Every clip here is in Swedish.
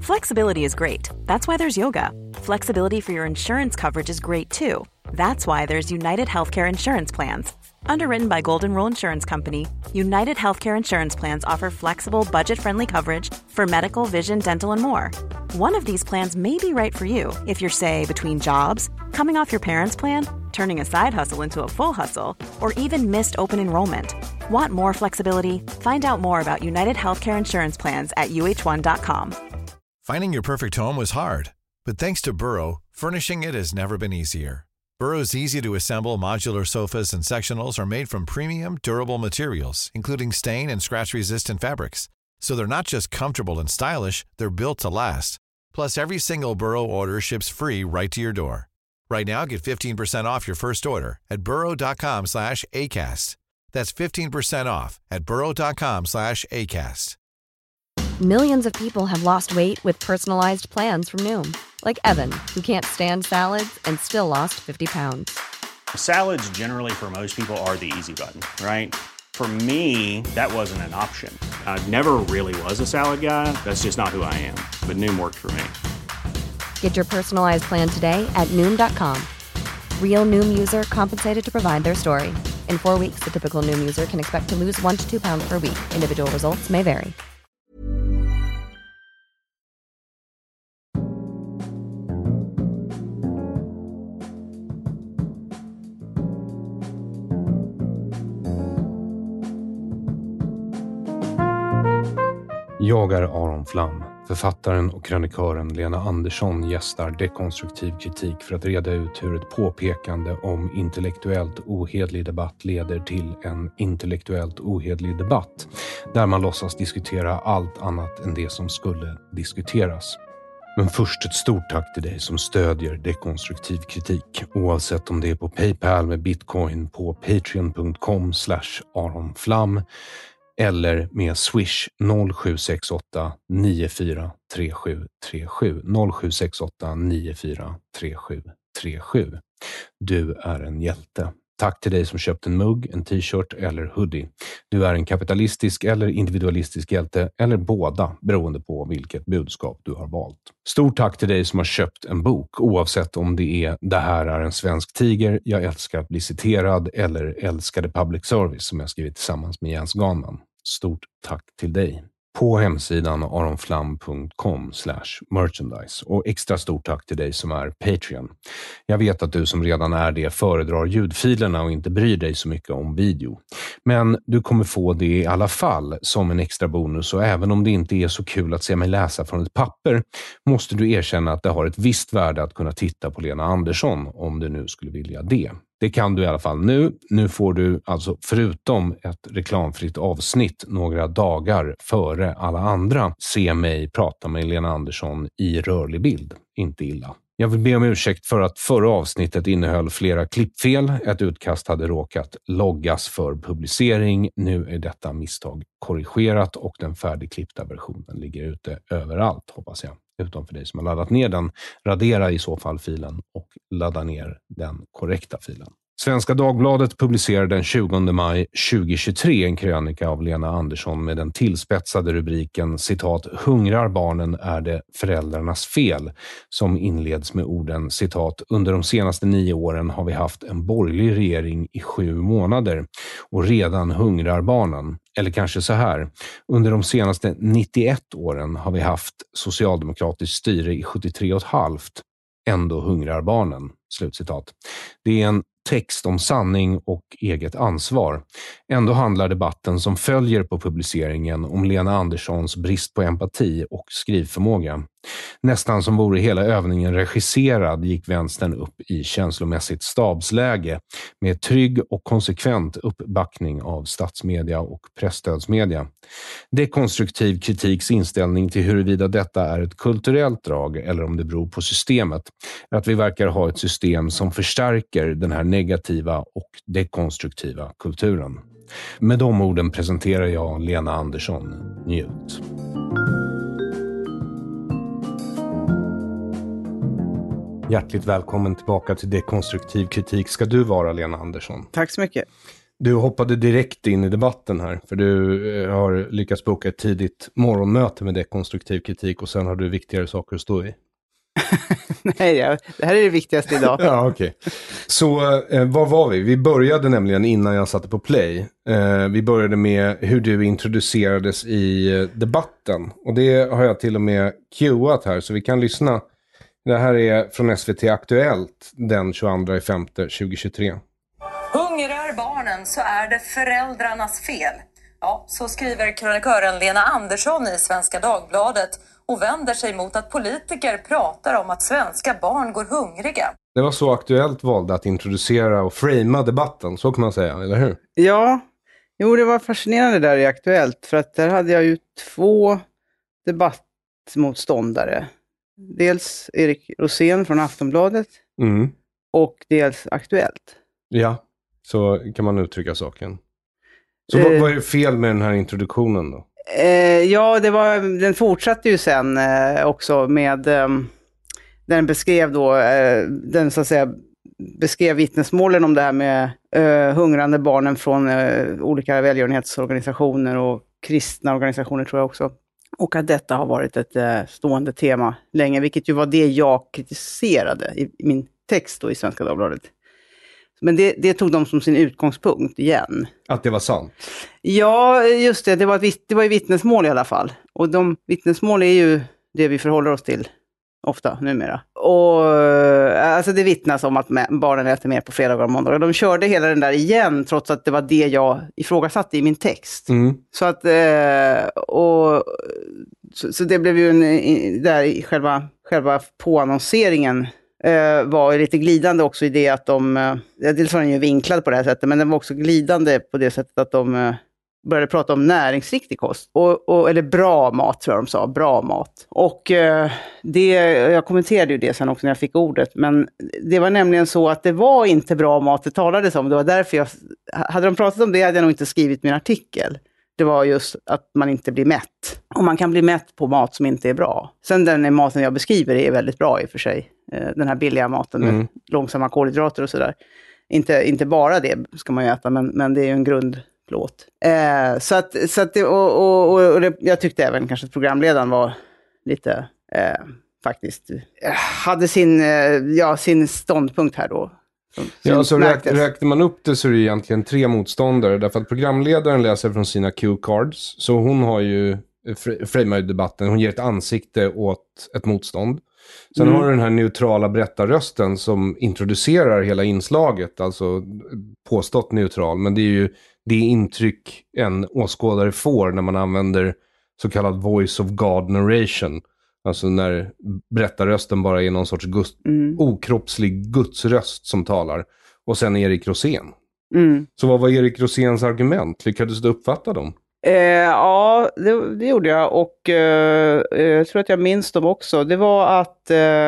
Flexibility is great. That's why there's yoga. Flexibility for your insurance coverage is great too. That's why there's United Healthcare Insurance Plans. Underwritten by Golden Rule Insurance Company, United Healthcare Insurance Plans offer flexible, budget-friendly coverage for medical, vision, dental, and more. One of these plans may be right for you if you're, say, between jobs, coming off your parents' plan, turning a side hustle into a full hustle, or even missed open enrollment. Want more flexibility? Find out more about United Healthcare Insurance Plans at uh1.com. Finding your perfect home was hard, but thanks to Burrow, furnishing it has never been easier. Burrow's easy-to-assemble modular sofas and sectionals are made from premium, durable materials, including stain and scratch-resistant fabrics. So they're not just comfortable and stylish, they're built to last. Plus, every single Burrow order ships free right to your door. Right now, get 15% off your first order at burrow.com/ACAST. That's 15% off at burrow.com/ACAST. Millions of people have lost weight with personalized plans from Noom. Like Evan, who can't stand salads and still lost 50 pounds. Salads generally for most people are the easy button, right? For me, that wasn't an option. I never really was a salad guy. That's just not who I am. But Noom worked for me. Get your personalized plan today at Noom.com. Real Noom user compensated to provide their story. In 4 weeks, the typical Noom user can expect to lose 1 to 2 pounds per week. Individual results may vary. Jag är Aron Flam. Författaren och krönikören Lena Andersson gästar Dekonstruktiv kritik för att reda ut hur ett påpekande om intellektuellt ohedlig debatt leder till en intellektuellt ohedlig debatt, där man låtsas diskutera allt annat än det som skulle diskuteras. Men först ett stort tack till dig som stödjer Dekonstruktiv kritik, oavsett om det är på PayPal med Bitcoin, på patreon.com/aronflam eller med Swish 0768 943737 0768 943737. Du är en hjälte. Tack till dig som köpt en mugg, en t-shirt eller hoodie. Du är en kapitalistisk eller individualistisk hjälte, eller båda, beroende på vilket budskap du har valt. Stort tack till dig som har köpt en bok, oavsett om det är "Det här är en svensk tiger", "Jag älskar att bli citerad" eller "Älskade public service" som jag skrivit tillsammans med Jens Ganman. Stort tack till dig. På hemsidan aronflam.com/merchandise. Och extra stort tack till dig som är Patreon. Jag vet att du som redan är det föredrar ljudfilerna och inte bryr dig så mycket om video. Men du kommer få det i alla fall som en extra bonus, och även om det inte är så kul att se mig läsa från ett papper måste du erkänna att det har ett visst värde att kunna titta på Lena Andersson om du nu skulle vilja det. Det kan du i alla fall nu. Nu får du alltså förutom ett reklamfritt avsnitt några dagar före alla andra se mig prata med Lena Andersson i rörlig bild. Inte illa. Jag vill be om ursäkt för att förra avsnittet innehöll flera klippfel. Ett utkast hade råkat loggas för publicering. Nu är detta misstag korrigerat och den färdigklippta versionen ligger ute överallt, hoppas jag. Utom för dig som har laddat ner den. Radera i så fall filen och ladda ner den korrekta filen. Svenska Dagbladet publicerade den 20 maj 2023 en krönika av Lena Andersson med den tillspetsade rubriken citat "Hungrar barnen är det föräldrarnas fel", som inleds med orden citat "Under de senaste 9 åren har vi haft en borgerlig regering i 7 månader och redan hungrar barnen." Eller kanske så här: "Under de senaste 91 åren har vi haft socialdemokratiskt styre i 73,5. Ändå hungrar barnen." Slutcitat. Det är en text om sanning och eget ansvar. Ändå handlar debatten som följer på publiceringen om Lena Anderssons brist på empati och skrivförmåga. Nästan som vore hela övningen regisserad gick vänstern upp i känslomässigt stabsläge med trygg och konsekvent uppbackning av statsmedia och pressstödsmedia. Dekonstruktiv kritiks inställning till huruvida detta är ett kulturellt drag eller om det beror på systemet är att vi verkar ha ett system som förstärker den här negativa och dekonstruktiva kulturen. Med de orden presenterar jag Lena Andersson. Njut. Hjärtligt välkommen tillbaka till Dekonstruktiv kritik ska du vara, Lena Andersson. Tack så mycket. Du hoppade direkt in i debatten här, för du har lyckats boka ett tidigt morgonmöte med dekonstruktiv kritik och sen har du viktigare saker att stå i. Nej, det här är det viktigaste idag. Ja, okej. Så var var vi? Vi började nämligen innan jag satte på play. Vi började med hur du introducerades i debatten. Och det har jag till och med cueat här, så vi kan lyssna. Det här är från SVT Aktuellt den 22/5/2023. Hungrar barnen så är det föräldrarnas fel. Ja, så skriver krönikören Lena Andersson i Svenska Dagbladet och vänder sig mot att politiker pratar om att svenska barn går hungriga. Det var så Aktuellt valde att introducera och framea debatten, så kan man säga, eller hur? Ja, jo, det var fascinerande där i Aktuellt, för att där hade jag ju 2 debattmotståndare. Dels Erik Rosén från Aftonbladet och dels Aktuellt. Ja, så kan man uttrycka saken. Så vad är det fel med den här introduktionen då? Ja, den fortsatte ju sen också med, den beskrev då, den så att säga beskrev vittnesmålen om det här med hungrande barnen från olika välgörenhetsorganisationer och kristna organisationer tror jag också. Och att detta har varit ett stående tema länge, vilket ju var det jag kritiserade i min text då i Svenska Dagbladet. Men det tog de som sin utgångspunkt igen. Att det var sant? Ja, just det. Det var ju vittnesmål i alla fall. Och de vittnesmål är ju det vi förhåller oss till ofta numera. Och alltså det vittnas om att barnen äter mer på fredagar och måndagar. De körde hela den där igen trots att det var det jag ifrågasatte i min text. Så att så det blev ju där i själva påannonseringen var lite glidande också i det att dels var den ju vinklad på det här sättet, men den var också glidande på det sättet att de började prata om näringsriktig kost. Eller bra mat tror jag de sa, bra mat. Och jag kommenterade ju det sen också när jag fick ordet, men det var nämligen så att det var inte bra mat det talades om. Det var därför hade de pratat om det hade jag nog inte skrivit min artikel. Det var just att man inte blir mätt. Och man kan bli mätt på mat som inte är bra. Sen den maten jag beskriver är väldigt bra i och för sig. Den här billiga maten med långsamma kolhydrater och sådär. Inte bara det ska man ju äta, men det är ju en grundplåt. Så att det, och det, jag tyckte även kanske att programledaren var lite faktiskt hade sin ståndpunkt här då. Ja, så räknar man upp det så är det egentligen 3 motståndare. Därför att programledaren läser från sina cue cards. Så hon har ju framar debatten. Hon ger ett ansikte åt ett motstånd. Sen har du den här neutrala berättarrösten som introducerar hela inslaget. Alltså påstått neutral. Men det är ju det intryck en åskådare får när man använder så kallad voice of God narration. Alltså när berättarrösten bara är någon sorts okroppslig gudsröst som talar. Och sen Erik Rosén. Så vad var Erik Roséns argument? Lyckades du uppfatta dem? Ja, det gjorde jag. Och jag tror att jag minns dem också. Det var att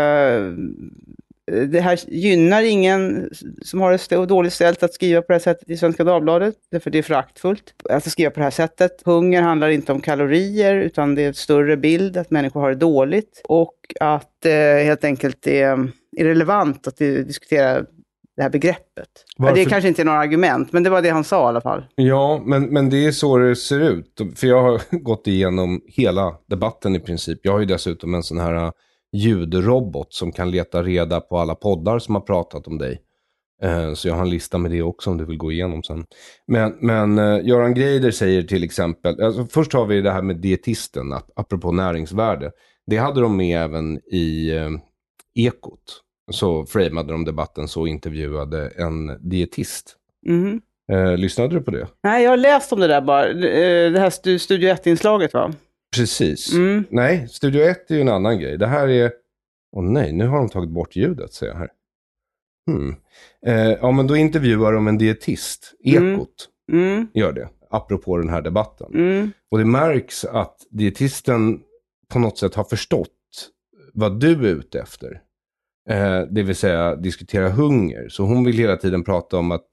det här gynnar ingen som har det dåligt ställt att skriva på det här sättet i Svenska Dagbladet. Därför det är föraktfullt att skriva på det här sättet. Hunger handlar inte om kalorier utan det är en större bild att människor har det dåligt. Och att helt enkelt det är irrelevant att diskutera det här begreppet. Ja, det är kanske inte några argument, men det var det han sa i alla fall. Ja, men det är så det ser ut. För jag har gått igenom hela debatten i princip. Jag har ju dessutom en sån här ljudrobot som kan leta reda på alla poddar som har pratat om dig. Så jag har en lista med det också om du vill gå igenom sen. Men Göran Greider säger till exempel, alltså först har vi det här med dietisten, apropå näringsvärde. Det hade de med även i Ekot. Så framade de debatten så intervjuade en dietist. Lyssnade du på det? Nej, jag har läst om det där bara. Det här Studio 1-inslaget va? Precis. Nej, Studio 1 är ju en annan grej. Det här är... nej, nu har de tagit bort ljudet, säger jag här. Ja, men då intervjuar de en dietist. Ekot gör det, apropå den här debatten. Och det märks att dietisten på något sätt har förstått vad du är ute efter. Det vill säga diskutera hunger. Så hon vill hela tiden prata om att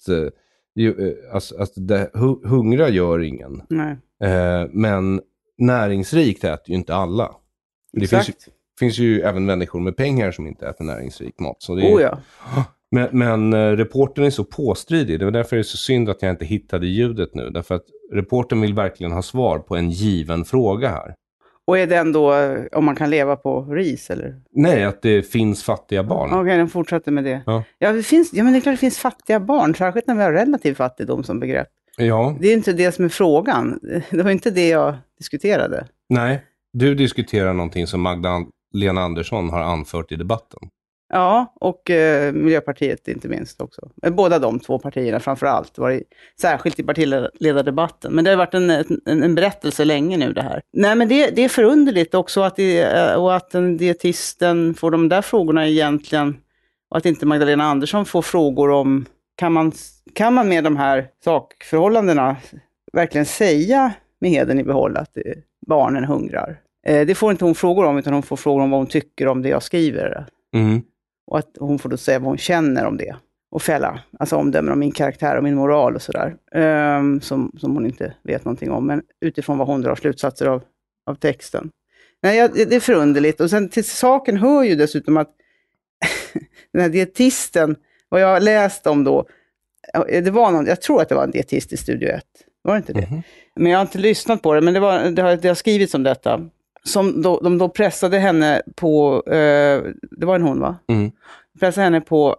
hungra gör ingen. Nej. Men näringsrikt äter ju inte alla. Det finns ju även människor med pengar som inte äter näringsrik mat. Så det är, ja. Men reportern är så påstridig. Det var därför det är så synd att jag inte hittade ljudet nu. Därför att reportern vill verkligen ha svar på en given fråga här. Och är den då om man kan leva på ris eller? Nej, att det finns fattiga barn. Okej, den fortsätter med det. Ja. Men det är klart det finns fattiga barn, särskilt när vi har relativ fattigdom som begrepp. Ja. Det är inte det som är frågan. Det var inte det jag diskuterade. Nej, du diskuterar någonting som Magdalena Andersson har anfört i debatten. Ja, och Miljöpartiet inte minst också. Båda de två partierna framförallt, särskilt i partiledardebatten. Men det har varit en berättelse länge nu det här. Nej, men det är förunderligt också att dietisten får de där frågorna egentligen, och att inte Magdalena Andersson får frågor om kan man med de här sakförhållandena verkligen säga med heden i behåll att barnen hungrar. Det får inte hon frågor om, utan hon får frågor om vad hon tycker om det jag skriver. Mm. Och att hon får då säga vad hon känner om det. Och fälla, alltså omdömen om min karaktär och min moral och sådär. Som hon inte vet någonting om. Men utifrån vad hon drar slutsatser av texten. Nej, det är förunderligt. Och sen till saken hör ju dessutom att den här dietisten, vad jag har läst om då, jag tror att det var en dietist i Studio 1. Var det inte det? Mm-hmm. Men jag har inte lyssnat på det, men det har skrivits om detta. Som de då pressade henne på, det var en hon va? Mm. Pressade henne på,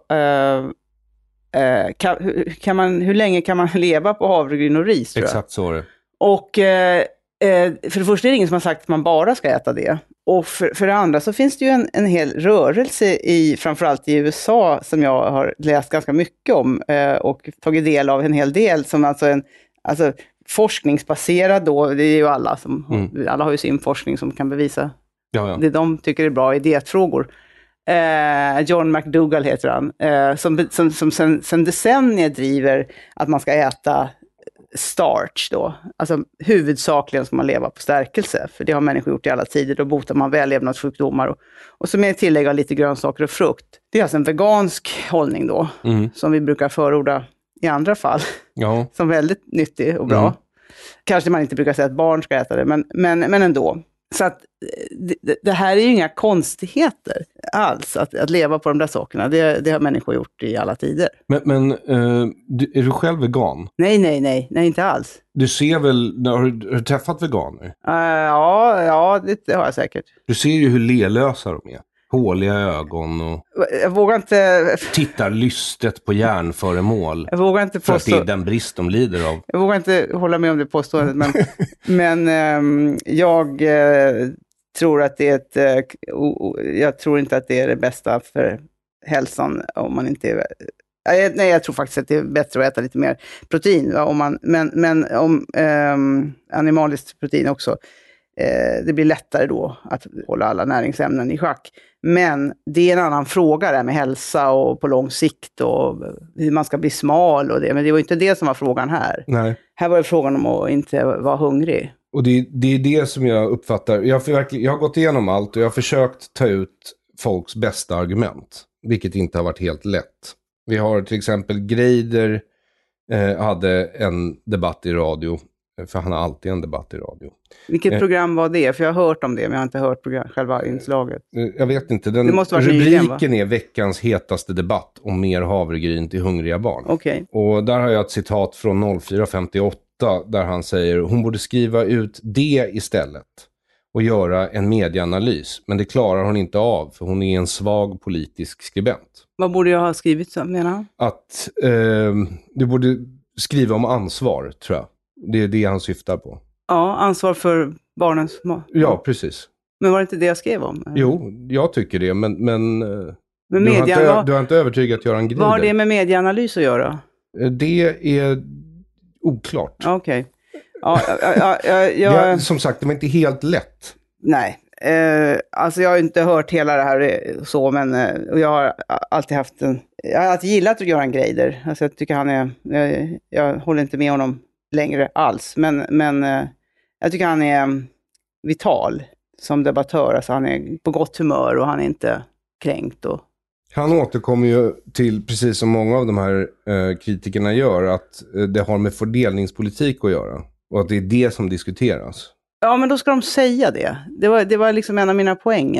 hur länge kan man leva på havregryn och ris? Exakt så är det. Och för det första är det ingen som har sagt att man bara ska äta det. Och för det andra så finns det ju en hel rörelse framförallt i USA som jag har läst ganska mycket om och tagit del av en hel del som alltså forskningsbaserad då, det är ju alla alla har ju sin forskning som kan bevisa det de tycker är bra i dietfrågor. John McDougall heter han, som sen decennier driver att man ska äta starch då. Alltså huvudsakligen ska man leva på stärkelse, för det har människor gjort i alla tider. Då botar man vällevnadssjukdomar och så med tillägg av lite grönsaker och frukt. Det är alltså en vegansk hållning då, som vi brukar förorda i andra fall. Ja. Som väldigt nyttig och bra. Kanske man inte brukar säga att barn ska äta det, men ändå. Så att det här är ju inga konstigheter alls, att leva på de där sakerna. Det har människor gjort i alla tider. Men är du själv vegan? Nej, inte alls. Du ser väl, har du träffat veganer? Ja, det har jag säkert. Du ser ju hur lelösa de är. Håliga ögon och jag vågar inte tittar lystet på järnföremål. Jag vågar inte påstå, för att det är den brist de lider av. Jag vågar inte hålla med om det påståendet, men jag tror att det är jag tror inte att det är det bästa för hälsan om man inte är. Nej, jag tror faktiskt att det är bättre att äta lite mer protein, men om animaliskt protein också. Det blir lättare då att hålla alla näringsämnen i schack. Men det är en annan fråga där med hälsa och på lång sikt och hur man ska bli smal och det. Men det var inte det som var frågan här. Nej. Här var det frågan om att inte vara hungrig. Och det är det som jag uppfattar. Jag har gått igenom allt och jag har försökt ta ut folks bästa argument. Vilket inte har varit helt lätt. Vi har till exempel Greider hade en debatt i radio. För han har alltid en debatt i radio. Vilket program var det? För jag har hört om det, men jag har inte hört själva inslaget. Jag vet inte. Rubriken är veckans hetaste debatt om mer havregryn till hungriga barn. Okay. Och där har jag ett citat från 04:58 där han säger hon borde skriva ut det istället och göra en medieanalys. Men det klarar hon inte av för hon är en svag politisk skribent. Vad borde jag ha skrivit så, menar han? Att du borde skriva om ansvar, tror jag. Det är det han syftar på. Ja, ansvar för barnens mat. Ja, precis. Men var det inte det jag skrev om? Eller? Jo, jag tycker det. Men du har inte övertygat Göran Greider. Vad har det med medieanalys att göra? Det är oklart. Okej. Ja, som sagt, det var inte helt lätt. Nej. Alltså jag har inte hört hela det här så, men jag har alltid gillat Göran Greider. Alltså jag tycker han är, jag håller inte med honom längre alls, men jag tycker han är vital som debattör. Alltså han är på gott humör och han är inte kränkt. Han återkommer ju till, precis som många av de här kritikerna gör, att det har med fördelningspolitik att göra. Och att det är det som diskuteras. Ja, men då ska de säga det. Det var liksom en av mina poänger.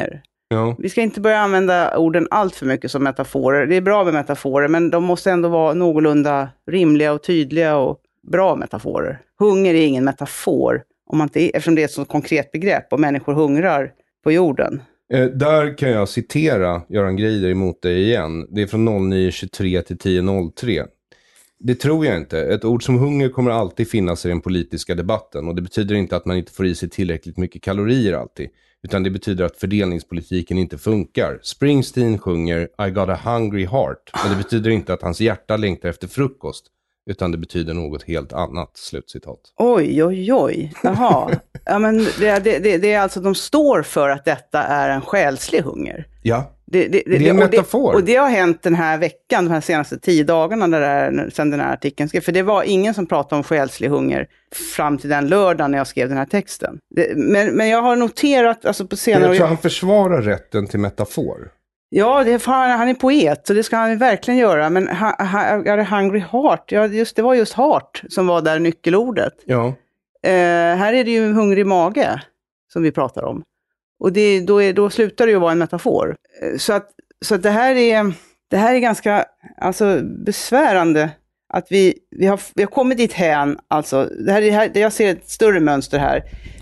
Ja. Vi ska inte börja använda orden allt för mycket som metaforer. Det är bra med metaforer, men de måste ändå vara någorlunda rimliga och tydliga och bra metaforer. Hunger är ingen metafor, eftersom det är ett så konkret begrepp och människor hungrar på jorden. Där kan jag citera Göran Greider emot dig igen. Det är från 09.23 till 10.03. Det tror jag inte. Ett ord som hunger kommer alltid finnas i den politiska debatten. Och det betyder inte att man inte får i sig tillräckligt mycket kalorier alltid. Utan det betyder att fördelningspolitiken inte funkar. Springsteen sjunger I got a hungry heart. Men det betyder inte att hans hjärta längtar efter frukost. Utan det betyder något helt annat. Slutcitat. Oj. Jaha. Ja, men det är alltså, de står för att detta är en själslig hunger. Ja. Det är en metafor. Och det har hänt den här veckan, de här senaste 10 dagarna sedan den här artikeln skrev. För det var ingen som pratade om själslig hunger fram till den lördagen när jag skrev den här texten. Men jag har noterat alltså på senare... Jag tror han försvarar rätten till metafor. Ja, han är poet, så det ska han verkligen göra. Men hungry heart, det var just heart som var där nyckelordet. Ja. Här är det ju hungrig mage som vi pratar om. Och då slutar det ju vara en metafor. Så att det här är ganska alltså, besvärande att vi har kommit dit hän. Alltså, jag ser ett större mönster här.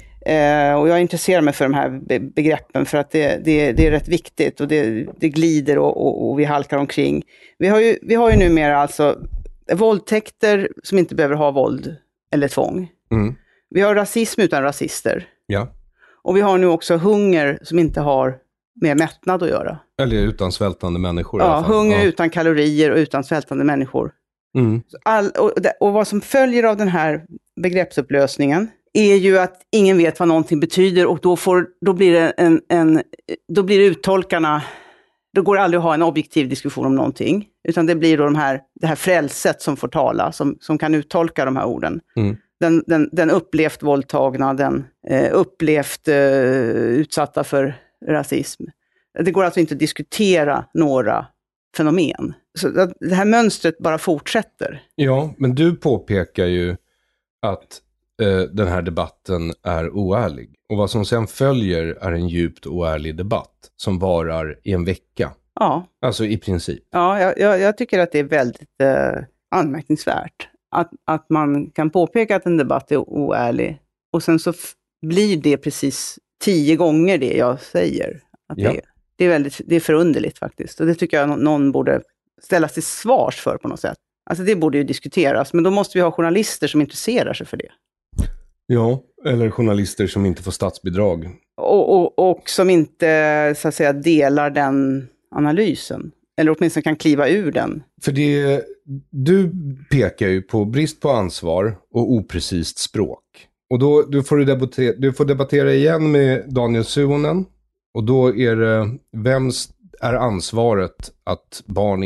Och jag intresserar mig för de här begreppen för att det är rätt viktigt och det glider och vi halkar omkring. Vi har ju numera alltså våldtäkter som inte behöver ha våld eller tvång. Mm. Vi har rasism utan rasister. Ja. Och vi har nu också hunger som inte har med mättnad att göra. Eller utan svältande människor. Ja, hunger utan kalorier och utan svältande människor. Mm. Och vad som följer av den här begreppsupplösningen är ju att ingen vet vad någonting betyder och då blir det uttolkarna, då går det aldrig att ha en objektiv diskussion om någonting, utan det blir då det här frälset som får tala, som kan uttolka de här orden. Mm. Den upplevt våldtagna, den upplevt utsatta för rasism. Det går alltså inte att diskutera några fenomen. Så det här mönstret bara fortsätter. Ja, men du påpekar ju att den här debatten är oärlig. Och vad som sen följer är en djupt oärlig debatt som varar i en vecka. Ja. Alltså i princip. Ja, jag tycker att det är väldigt anmärkningsvärt. Att man kan påpeka att en debatt är oärlig. Och sen så blir det precis 10 gånger det jag säger. Att det är förunderligt faktiskt. Och det tycker jag någon borde ställas till svars för på något sätt. Alltså det borde ju diskuteras. Men då måste vi ha journalister som intresserar sig för det. Ja, eller journalister som inte får statsbidrag. Och som inte så att säga delar den analysen. Eller åtminstone kan kliva ur den. För du pekar ju på brist på ansvar och oprecist språk. Och då du får debattera igen med Daniel Suhonen. Och då är det, vems är ansvaret att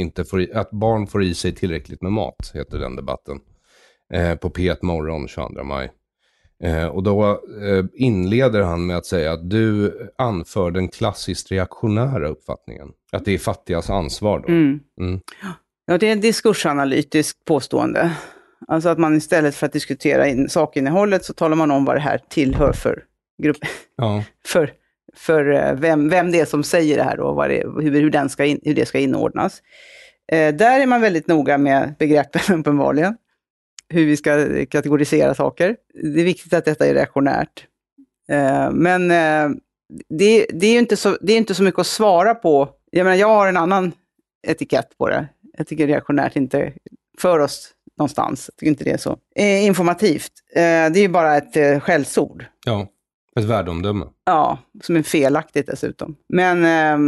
barn får i sig tillräckligt med mat, heter den debatten. På P1 morgon 22 maj. Och då inleder han med att säga att du anför den klassiskt reaktionära uppfattningen. Att det är fattigas ansvar då. Mm. Mm. Ja, det är en diskursanalytisk påstående. Alltså att man istället för att diskutera sakinnehållet så talar man om vad det här tillhör för grupp. Ja. för vem det är som säger det här och hur det ska inordnas. Där är man väldigt noga med begreppen uppenbarligen. Hur vi ska kategorisera saker. Det är viktigt att detta är reaktionärt. Men det är inte så mycket att svara på. Jag har en annan etikett på det. Jag tycker reaktionärt inte för oss någonstans. Jag tycker inte det är så informativt. Det är ju bara ett skällsord. Ja, ett värdeomdöme. Ja, som är felaktigt dessutom. Men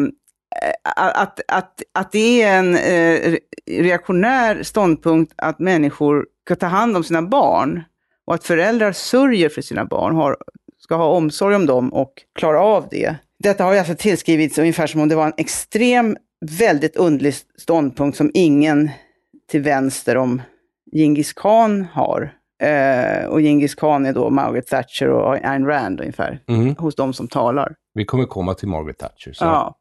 att det är en reaktionär ståndpunkt att människor ska ta hand om sina barn och att föräldrar sörjer för sina barn, ska ha omsorg om dem och klara av det. Detta har ju alltså tillskrivits ungefär som om det var en extrem, väldigt underlig ståndpunkt som ingen till vänster om Genghis Khan har. Och Genghis Khan är då Margaret Thatcher och Ayn Rand ungefär, hos de som talar. Vi kommer komma till Margaret Thatcher. Så. Ja.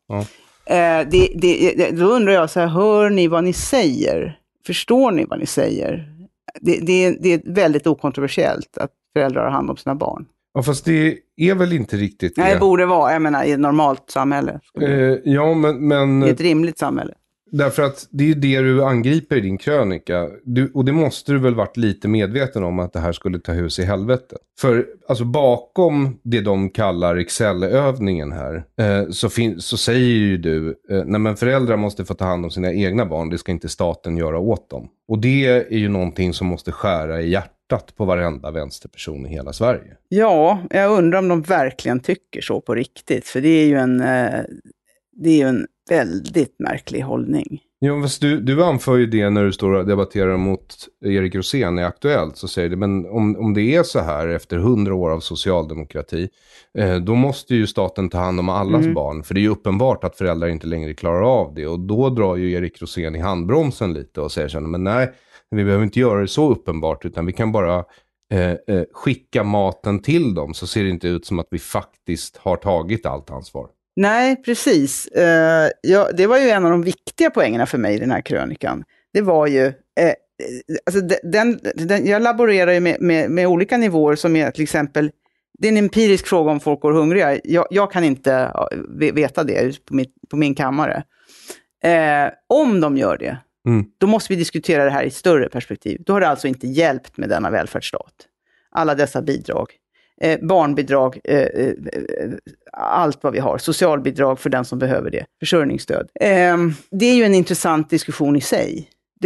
Då undrar jag så här, hör ni vad ni säger? Förstår ni vad ni säger? Det är väldigt okontroversiellt att föräldrar har hand om sina barn. Ja, fast det är väl inte riktigt det. Nej, det borde vara, jag menar, i ett normalt samhälle. Ja, men... I ett rimligt samhälle. Därför att det är ju det du angriper i din krönika. Och det måste du väl varit lite medveten om att det här skulle ta hus i helvete. För alltså bakom det de kallar Excel-övningen här så säger ju du nej men föräldrar måste få ta hand om sina egna barn. Det ska inte staten göra åt dem. Och det är ju någonting som måste skära i hjärtat på varenda vänsterperson i hela Sverige. Ja, jag undrar om de verkligen tycker så på riktigt. För det är ju en väldigt märklig hållning. Ja, fast du anför ju det när du står och debatterar mot Erik Rosén i Aktuellt, så säger det, men om det är så här efter 100 år av socialdemokrati, då måste ju staten ta hand om allas barn, för det är ju uppenbart att föräldrar inte längre klarar av det, och då drar ju Erik Rosén i handbromsen lite och säger så här, men nej, vi behöver inte göra det så uppenbart, utan vi kan bara skicka maten till dem, så ser det inte ut som att vi faktiskt har tagit allt ansvar. Nej, precis. Det var ju en av de viktiga poängerna för mig i den här krönikan. Det var ju, alltså jag laborerar ju med olika nivåer som är till exempel, det är en empirisk fråga om folk går hungriga. Jag kan inte veta det på min kammare. Om de gör det, då måste vi diskutera det här i större perspektiv. Då har det alltså inte hjälpt med denna välfärdsstat. Alla dessa bidrag. Barnbidrag, allt vad vi har, socialbidrag för den som behöver det, försörjningsstöd. Det är ju en intressant diskussion i sig.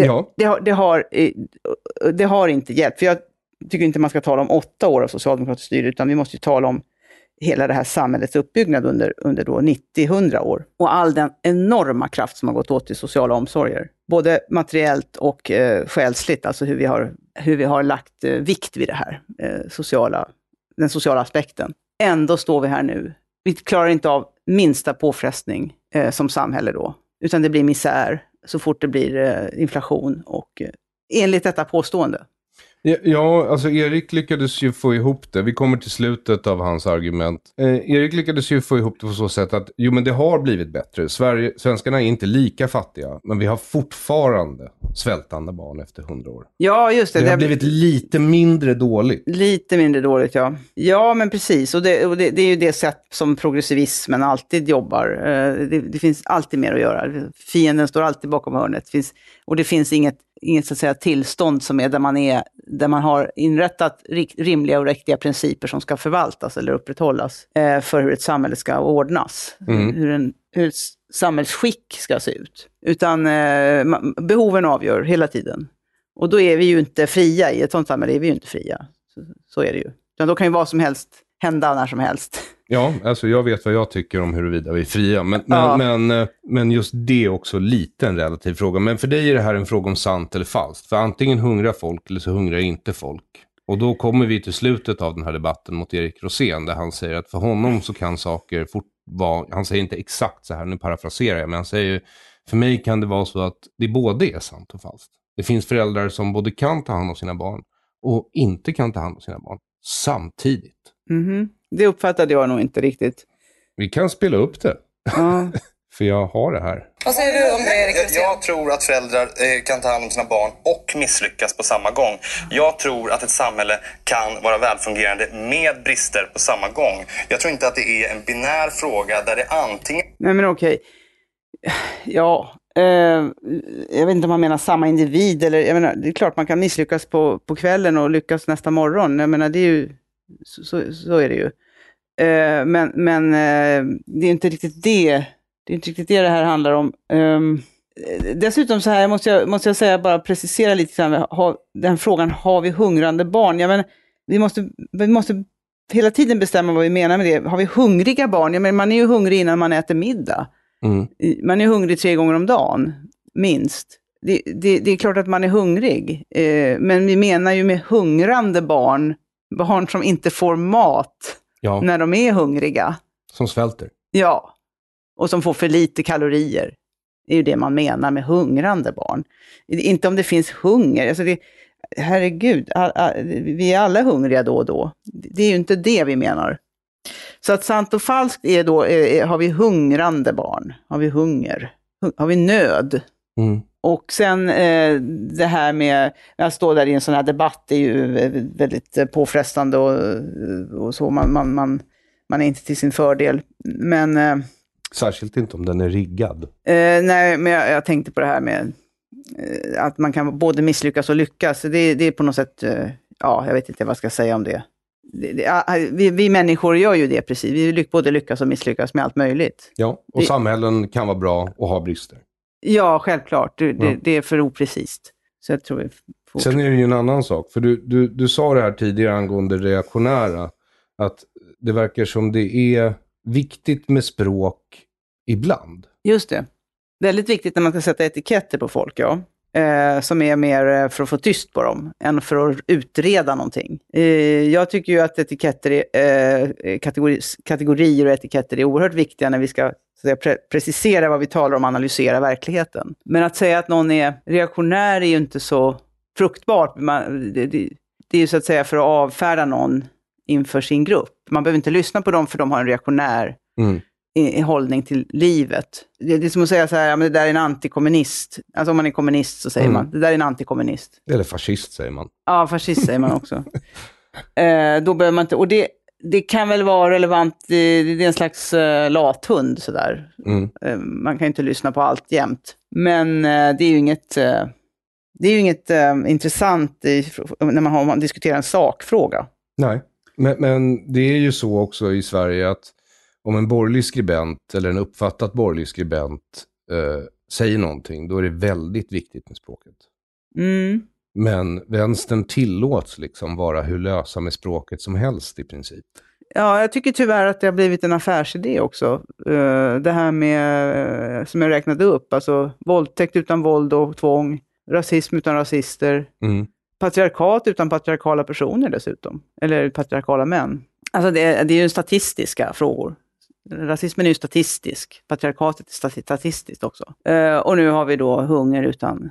Det har inte hjälpt, för jag tycker inte man ska tala om 8 år av socialdemokratiskt styre, utan vi måste ju tala om hela det här samhällets uppbyggnad under då 90-100 år. Och all den enorma kraft som har gått åt till sociala omsorger. Både materiellt och själsligt, alltså hur vi har lagt vikt vid det här den sociala aspekten. Ändå står vi här nu. Vi klarar inte av minsta påfrestning som samhälle då. Utan det blir misär så fort det blir inflation och enligt detta påstående. Ja, alltså Erik lyckades ju få ihop det. Vi kommer till slutet av hans argument. Erik lyckades ju få ihop det på så sätt att men det har blivit bättre. Svenskarna är inte lika fattiga, men vi har fortfarande svältande barn efter 100 år. Ja, just det. Det har blivit lite mindre dåligt. Lite mindre dåligt, ja. Ja, men precis. Och det är ju det sätt som progressivismen alltid jobbar. Det finns alltid mer att göra. Fienden står alltid bakom hörnet. Och det finns inget så att säga tillstånd som är där man har inrättat rimliga och riktiga principer som ska förvaltas eller upprätthållas för hur ett samhälle ska ordnas. Hur ett samhällsskick ska se ut. Utan behoven avgör hela tiden. Och då är vi ju inte fria, i ett sånt samhälle är vi ju inte fria. Så är det ju. Utan då kan ju vad som helst hända när som helst. Ja, alltså jag vet vad jag tycker om huruvida vi är fria. Men just det är också lite en relativ fråga. Men för dig är det här en fråga om sant eller falskt. För antingen hungrar folk eller så hungrar inte folk. Och då kommer vi till slutet av den här debatten mot Erik Rosén, där han säger att för honom så kan saker han säger inte exakt så här, nu parafraserar jag, men han säger för mig kan det vara så att det både är sant och falskt. Det finns föräldrar som både kan ta hand om sina barn och inte kan ta hand om sina barn samtidigt. Det uppfattade jag nog inte riktigt. Vi kan spela upp det. För jag har det här. Vad säger du om det, Erik? Jag tror att föräldrar kan ta hand om sina barn och misslyckas på samma gång. Jag tror att ett samhälle kan vara välfungerande med brister på samma gång. Jag tror inte att det är en binär fråga där det antingen... Nej, men okej. Ja, jag vet inte om man menar samma individ. Eller, jag menar, det är klart man kan misslyckas på kvällen och lyckas nästa morgon. Jag menar, det är ju... Så är det ju. Men det är inte riktigt det. Det är inte riktigt det här handlar om. Dessutom så här måste jag säga, bara precisera lite grann, den frågan, har vi hungrande barn? Ja, men vi måste hela tiden bestämma vad vi menar med det. Har vi hungriga barn? Ja, men man är ju hungrig innan man äter middag. Man är hungrig 3 gånger om dagen, minst. Det är klart att man är hungrig. Men vi menar ju med hungrande barn som inte får mat när de är hungriga. Som svälter. Ja. Och som får för lite kalorier. Det är ju det man menar med hungrande barn. Inte om det finns hunger. Alltså herregud, vi är alla hungriga då och då. Det är ju inte det vi menar. Så att sant och falskt är då, har vi hungrande barn? Har vi hunger? Har vi nöd? Och sen det här med att stå där i en sån här debatt är ju väldigt påfrestande och så. Man är inte till sin fördel. Men, särskilt inte om den är riggad. Nej, men jag tänkte på det här med att man kan både misslyckas och lyckas. Det är på något sätt, jag vet inte vad jag ska säga om det. Vi människor gör ju det precis. Vi både lyckas och misslyckas med allt möjligt. Ja, och samhällen kan vara bra och ha brister. Ja, självklart. Det är för oprecist. Så jag tror Sen är det ju en annan sak. För du sa det här tidigare angående reaktionära. Att det verkar som det är viktigt med språk ibland. Just det. Väldigt viktigt när man ska sätta etiketter på folk, som är mer för att få tyst på dem än för att utreda någonting. Jag tycker ju att etiketter kategorier och etiketter är oerhört viktiga när vi ska precisera vad vi talar om och analysera verkligheten. Men att säga att någon är reaktionär är ju inte så fruktbart. Det är ju så att säga för att avfärda någon inför sin grupp. Man behöver inte lyssna på dem för de har en reaktionär hållning till livet. Det är som att säga så här, men det där är en antikommunist. Alltså om man är kommunist så säger man, det där är en antikommunist. Eller fascist säger man. Ja, fascist säger man också. Då behöver man inte, och det kan väl vara relevant, det är en slags lathund sådär. Man kan inte lyssna på allt jämt. Men det är ju inget intressant när man diskuterar en sakfråga. Nej, men det är ju så också i Sverige att om en borgerlig skribent eller en uppfattat borgerlig skribent säger någonting, då är det väldigt viktigt med språket. Men vänstern tillåts liksom vara hur lösa med språket som helst i princip. Ja, jag tycker tyvärr att det har blivit en affärsidé också. Det här med, som jag räknade upp, alltså våldtäkt utan våld och tvång, rasism utan rasister, patriarkat utan patriarkala personer dessutom, eller patriarkala män. Alltså det är ju statistiska frågor. Rasismen är ju statistisk, patriarkatet är statistiskt också. Och nu har vi då hunger utan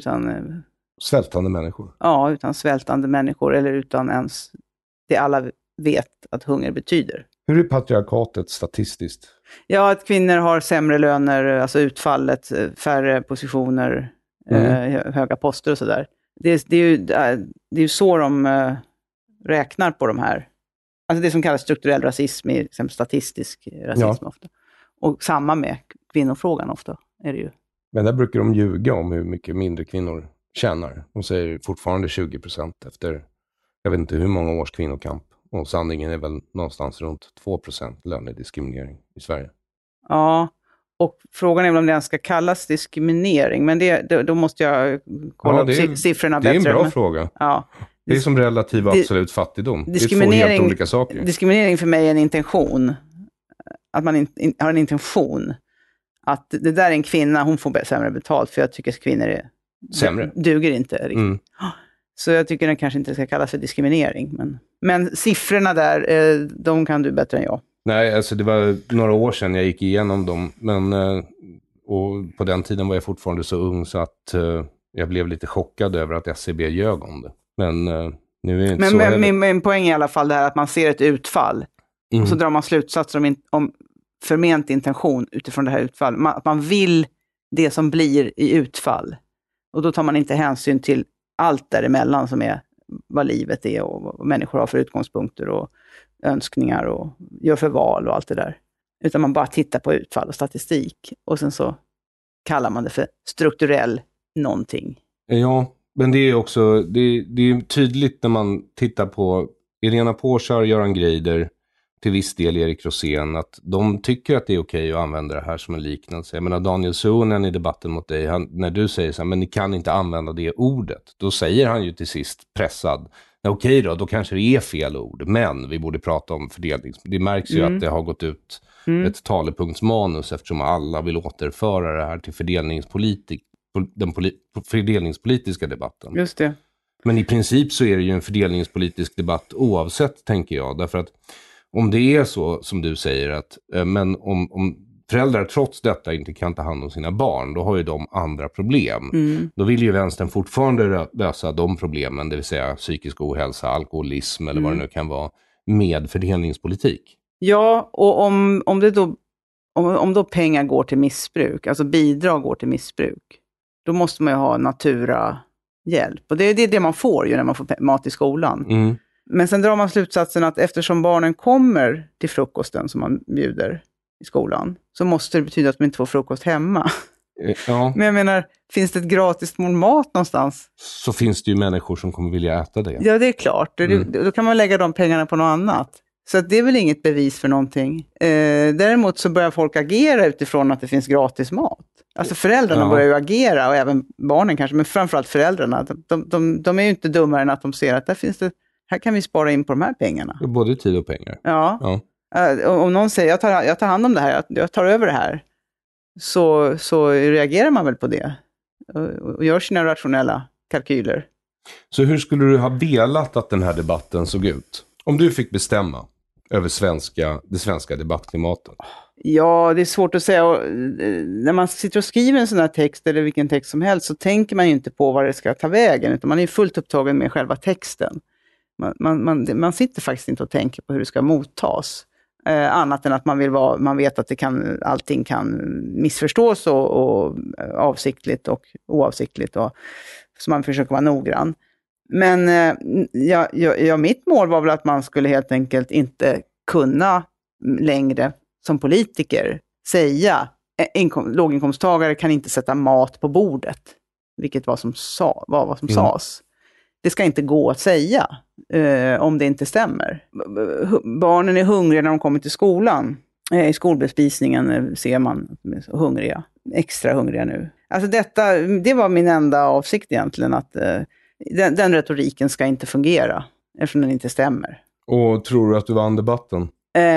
svältande människor. Ja, utan svältande människor eller utan ens det alla vet att hunger betyder. Hur är patriarkatet statistiskt? Ja, att kvinnor har sämre löner, alltså utfallet, färre positioner, höga poster och sådär. Det är ju så de räknar på de här. Alltså det som kallas strukturell rasism är exempel statistisk rasism ofta. Och samma med kvinnofrågan ofta är det ju. Men där brukar de ljuga om hur mycket mindre kvinnor tjänar. De säger fortfarande 20% efter, jag vet inte hur många års kvinnokamp. Och sanningen är väl någonstans runt 2% lönediskriminering i Sverige. Ja, och frågan är väl om det ens ska kallas diskriminering. Men då måste jag kolla upp siffrorna bättre. Det är en bra fråga. Ja. Det är som relativ absolut fattigdom. Det är två helt olika saker. Diskriminering för mig är en intention. Att man har en intention. Att det där är en kvinna, hon får sämre betalt. För jag tycker att kvinnor är sämre. Duger inte riktigt. Så jag tycker den kanske inte ska kallas för diskriminering. Men siffrorna där, de kan du bättre än jag. Nej, alltså det var några år sedan jag gick igenom dem. Och på den tiden var jag fortfarande så ung så att jag blev lite chockad över att SCB ljög om det. Men nu är det inte så heller. Min poäng är i alla fall det här att man ser ett utfall. Och så drar man slutsatser om förment intention utifrån det här utfallet. Att man vill det som blir i utfall. Och då tar man inte hänsyn till allt däremellan som är vad livet är och vad människor har för utgångspunkter och önskningar och gör för val och allt det där. Utan man bara tittar på utfall och statistik. Och sen så kallar man det för strukturell någonting. Ja, men det är också det är tydligt när man tittar på Irena Påsar, Göran Greider, till viss del Erik Rosén, att de tycker att det är okej att använda det här som en liknelse. Jag menar Daniel Suhonen i debatten mot dig, när du säger så här, men ni kan inte använda det ordet. Då säger han ju till sist pressad, okej då kanske det är fel ord, men vi borde prata om fördelning. Det märks ju att det har gått ut ett talepunktsmanus eftersom alla vill återföra det här till den fördelningspolitiska debatten. Just det. Men i princip så är det ju en fördelningspolitisk debatt oavsett, tänker jag. Därför att om det är så som du säger att men om föräldrar trots detta inte kan ta hand om sina barn, då har ju de andra problem. Då vill ju vänstern fortfarande lösa de problemen, det vill säga psykisk ohälsa, alkoholism eller vad det nu kan vara, med fördelningspolitik. Ja, och om då pengar går till missbruk, alltså bidrag går till missbruk, då måste man ju ha naturahjälp. Och det är det man får ju när man får mat i skolan. Mm. Men sen drar man slutsatsen att eftersom barnen kommer till frukosten som man bjuder i skolan, så måste det betyda att de inte får frukost hemma. Ja. Men jag menar, finns det ett gratis mål mat någonstans? Så finns det ju människor som kommer vilja äta det. Ja, det är klart. Då kan man lägga de pengarna på något annat. Så att det är väl inget bevis för någonting. Däremot så börjar folk agera utifrån att det finns gratis mat. Alltså föräldrarna börjar ju agera, och även barnen kanske, men framförallt föräldrarna. De är ju inte dummare än att de ser att här kan vi spara in på de här pengarna. Både tid och pengar. Ja. Om någon säger, jag tar hand om det här, jag tar över det här, så reagerar man väl på det. Och gör sina rationella kalkyler. Så hur skulle du ha velat att den här debatten såg ut? Om du fick bestämma över det svenska debattklimatet. Ja, det är svårt att säga. Och när man sitter och skriver en sån här text, eller vilken text som helst, så tänker man ju inte på vad det ska ta vägen, utan man är fullt upptagen med själva texten. Man sitter faktiskt inte och tänker på hur det ska mottas. Annat än att man vet att allting kan missförstås och avsiktligt och oavsiktligt. Så man försöker vara noggrann. Men mitt mål var väl att man skulle helt enkelt inte kunna längre som politiker säga låginkomsttagare kan inte sätta mat på bordet. Vilket var vad som sades. Det ska inte gå att säga om det inte stämmer. Barnen är hungriga när de kommer till skolan. I skolbespisningen ser man hungriga. Extra hungriga nu. Alltså det var min enda avsikt egentligen. Att den retoriken ska inte fungera. Eftersom den inte stämmer. Och tror du att du vann debatten?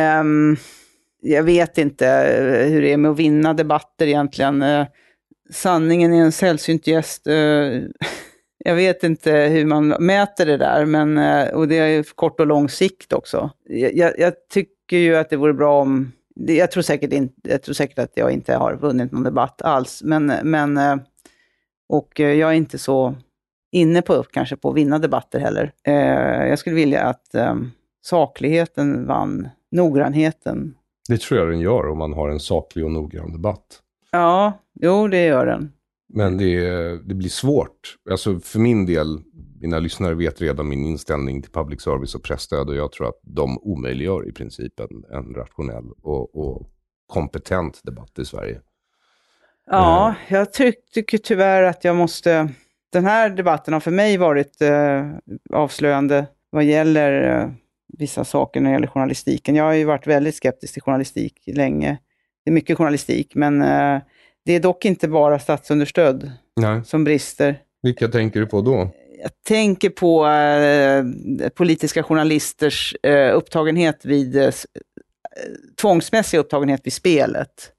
Jag vet inte hur det är med att vinna debatter egentligen. Sanningen är en sällsynt gäst. Jag vet inte hur man mäter det där, men, och det är kort och lång sikt också. Jag tycker ju att det vore bra om... Jag tror säkert att jag inte har vunnit någon debatt alls, men och jag är inte så inne på kanske på att vinna debatter heller. Jag skulle vilja att sakligheten vann noggrannheten. Det tror jag den gör om man har en saklig och noggrann debatt. Ja, jo det gör den. Men det blir svårt. Alltså för min del, mina lyssnare vet redan min inställning till public service och pressstöd, och jag tror att de omöjliggör i princip en rationell och kompetent debatt i Sverige. Ja, jag tycker tyvärr att jag måste... Den här debatten har för mig varit avslöjande vad gäller vissa saker när det gäller journalistiken. Jag har ju varit väldigt skeptisk till journalistik länge. Det är mycket journalistik, men det är dock inte bara statsunderstöd som brister. Vilka tänker du på då? Jag tänker på politiska journalisters upptagenhet vid tvångsmässig upptagenhet vid spelet.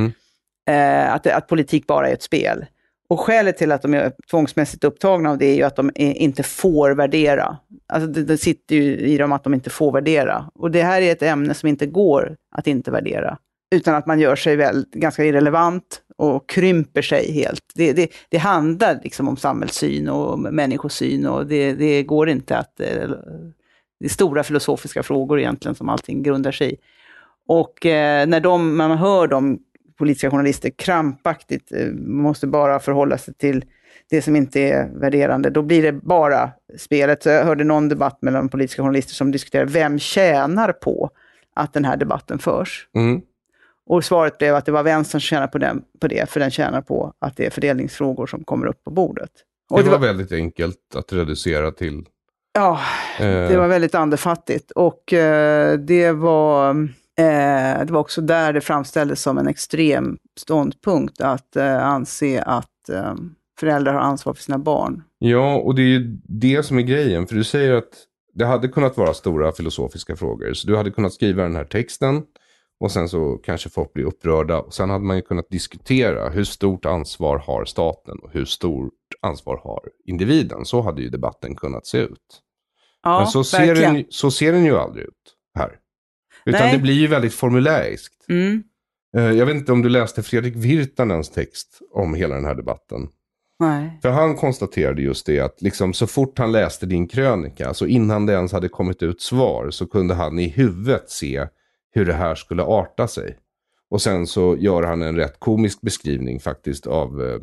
Att politik bara är ett spel. Och skälet till att de är tvångsmässigt upptagna av det är ju att de inte får värdera. Alltså det sitter ju i dem att de inte får värdera. Och det här är ett ämne som inte går att inte värdera. Utan att man gör sig väl ganska irrelevant och krymper sig helt. Det handlar liksom om samhällssyn och människosyn, och det går inte att... Det är stora filosofiska frågor egentligen som allting grundar sig i. Och när man hör de politiska journalister krampaktigt måste bara förhålla sig till det som inte är värderande, då blir det bara spelet. Så jag hörde någon debatt mellan politiska journalister som diskuterade vem tjänar på att den här debatten förs. Och svaret blev att det var vänstern som tjänar på det, för den tjänar på att det är fördelningsfrågor som kommer upp på bordet. Och det var väldigt enkelt att reducera till. Ja, det var väldigt andefattigt. Och det var också där det framställdes som en extrem ståndpunkt att anse att föräldrar har ansvar för sina barn. Ja, och det är ju det som är grejen. För du säger att det hade kunnat vara stora filosofiska frågor. Så du hade kunnat skriva den här texten och sen så kanske folk blir upprörda. Och sen hade man ju kunnat diskutera hur stort ansvar har staten och hur stort ansvar har individen. Så hade ju debatten kunnat se ut. Ja, men så ser den ju aldrig ut här. Utan det blir ju väldigt formuläriskt. Jag vet inte om du läste Fredrik Virtanens text om hela den här debatten. Nej. För han konstaterade just det att liksom, så fort han läste din krönika, så innan det ens hade kommit ut svar, så kunde han i huvudet se hur det här skulle arta sig. Och sen så gör han en rätt komisk beskrivning faktiskt av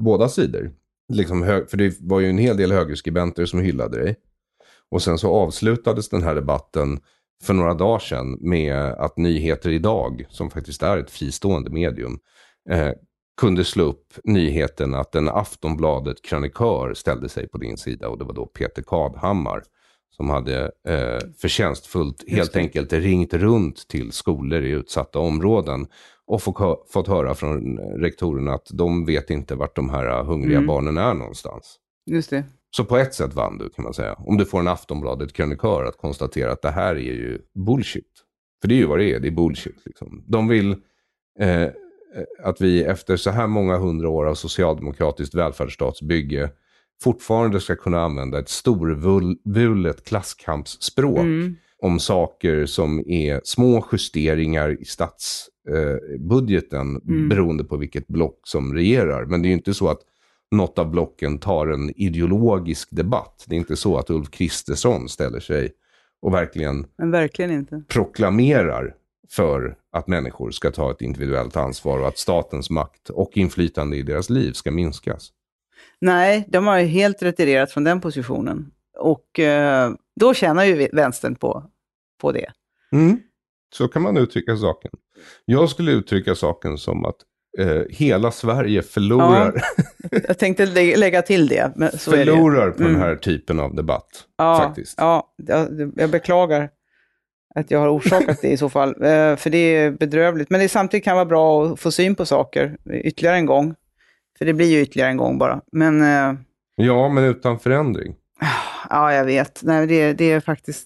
båda sidor. Liksom för det var ju en hel del högerskribenter som hyllade dig. Och sen så avslutades den här debatten för några dagar sedan med att Nyheter idag, som faktiskt är ett fristående medium, kunde slå upp nyheten att en Aftonbladet-krönikör ställde sig på din sida. Och det var då Peter Kadhammar som hade förtjänstfullt helt enkelt ringt runt till skolor i utsatta områden och fått höra från rektorerna att de vet inte vart de här hungriga barnen är någonstans. Just det. Så på ett sätt vann du, kan man säga. Om du får en Aftonbladet-krönikör att konstatera att det här är ju bullshit. För det är ju vad det är bullshit. Liksom. De vill att vi efter så här många 100 år av socialdemokratiskt välfärdsstatsbygge fortfarande ska kunna använda ett storvulet klasskampsspråk om saker som är små justeringar i statsbudgeten beroende på vilket block som regerar. Men det är ju inte så att något av blocken tar en ideologisk debatt. Det är inte så att Ulf Kristersson ställer sig och verkligen inte proklamerar för att människor ska ta ett individuellt ansvar och att statens makt och inflytande i deras liv ska minskas. Nej, de har ju helt retirerat från den positionen. Och då tjänar ju vänstern på det. Så kan man uttrycka saken. Jag skulle uttrycka saken som att hela Sverige förlorar. Ja, jag tänkte lägga till det. Men så förlorar är det. På den här typen av debatt. Faktiskt. Ja, jag beklagar att jag har orsakat det i så fall. För det är bedrövligt. Men det samtidigt kan vara bra att få syn på saker ytterligare en gång. För det blir ju ytterligare en gång bara. Men, ja, men utan förändring. Ja, jag vet. Nej, det är faktiskt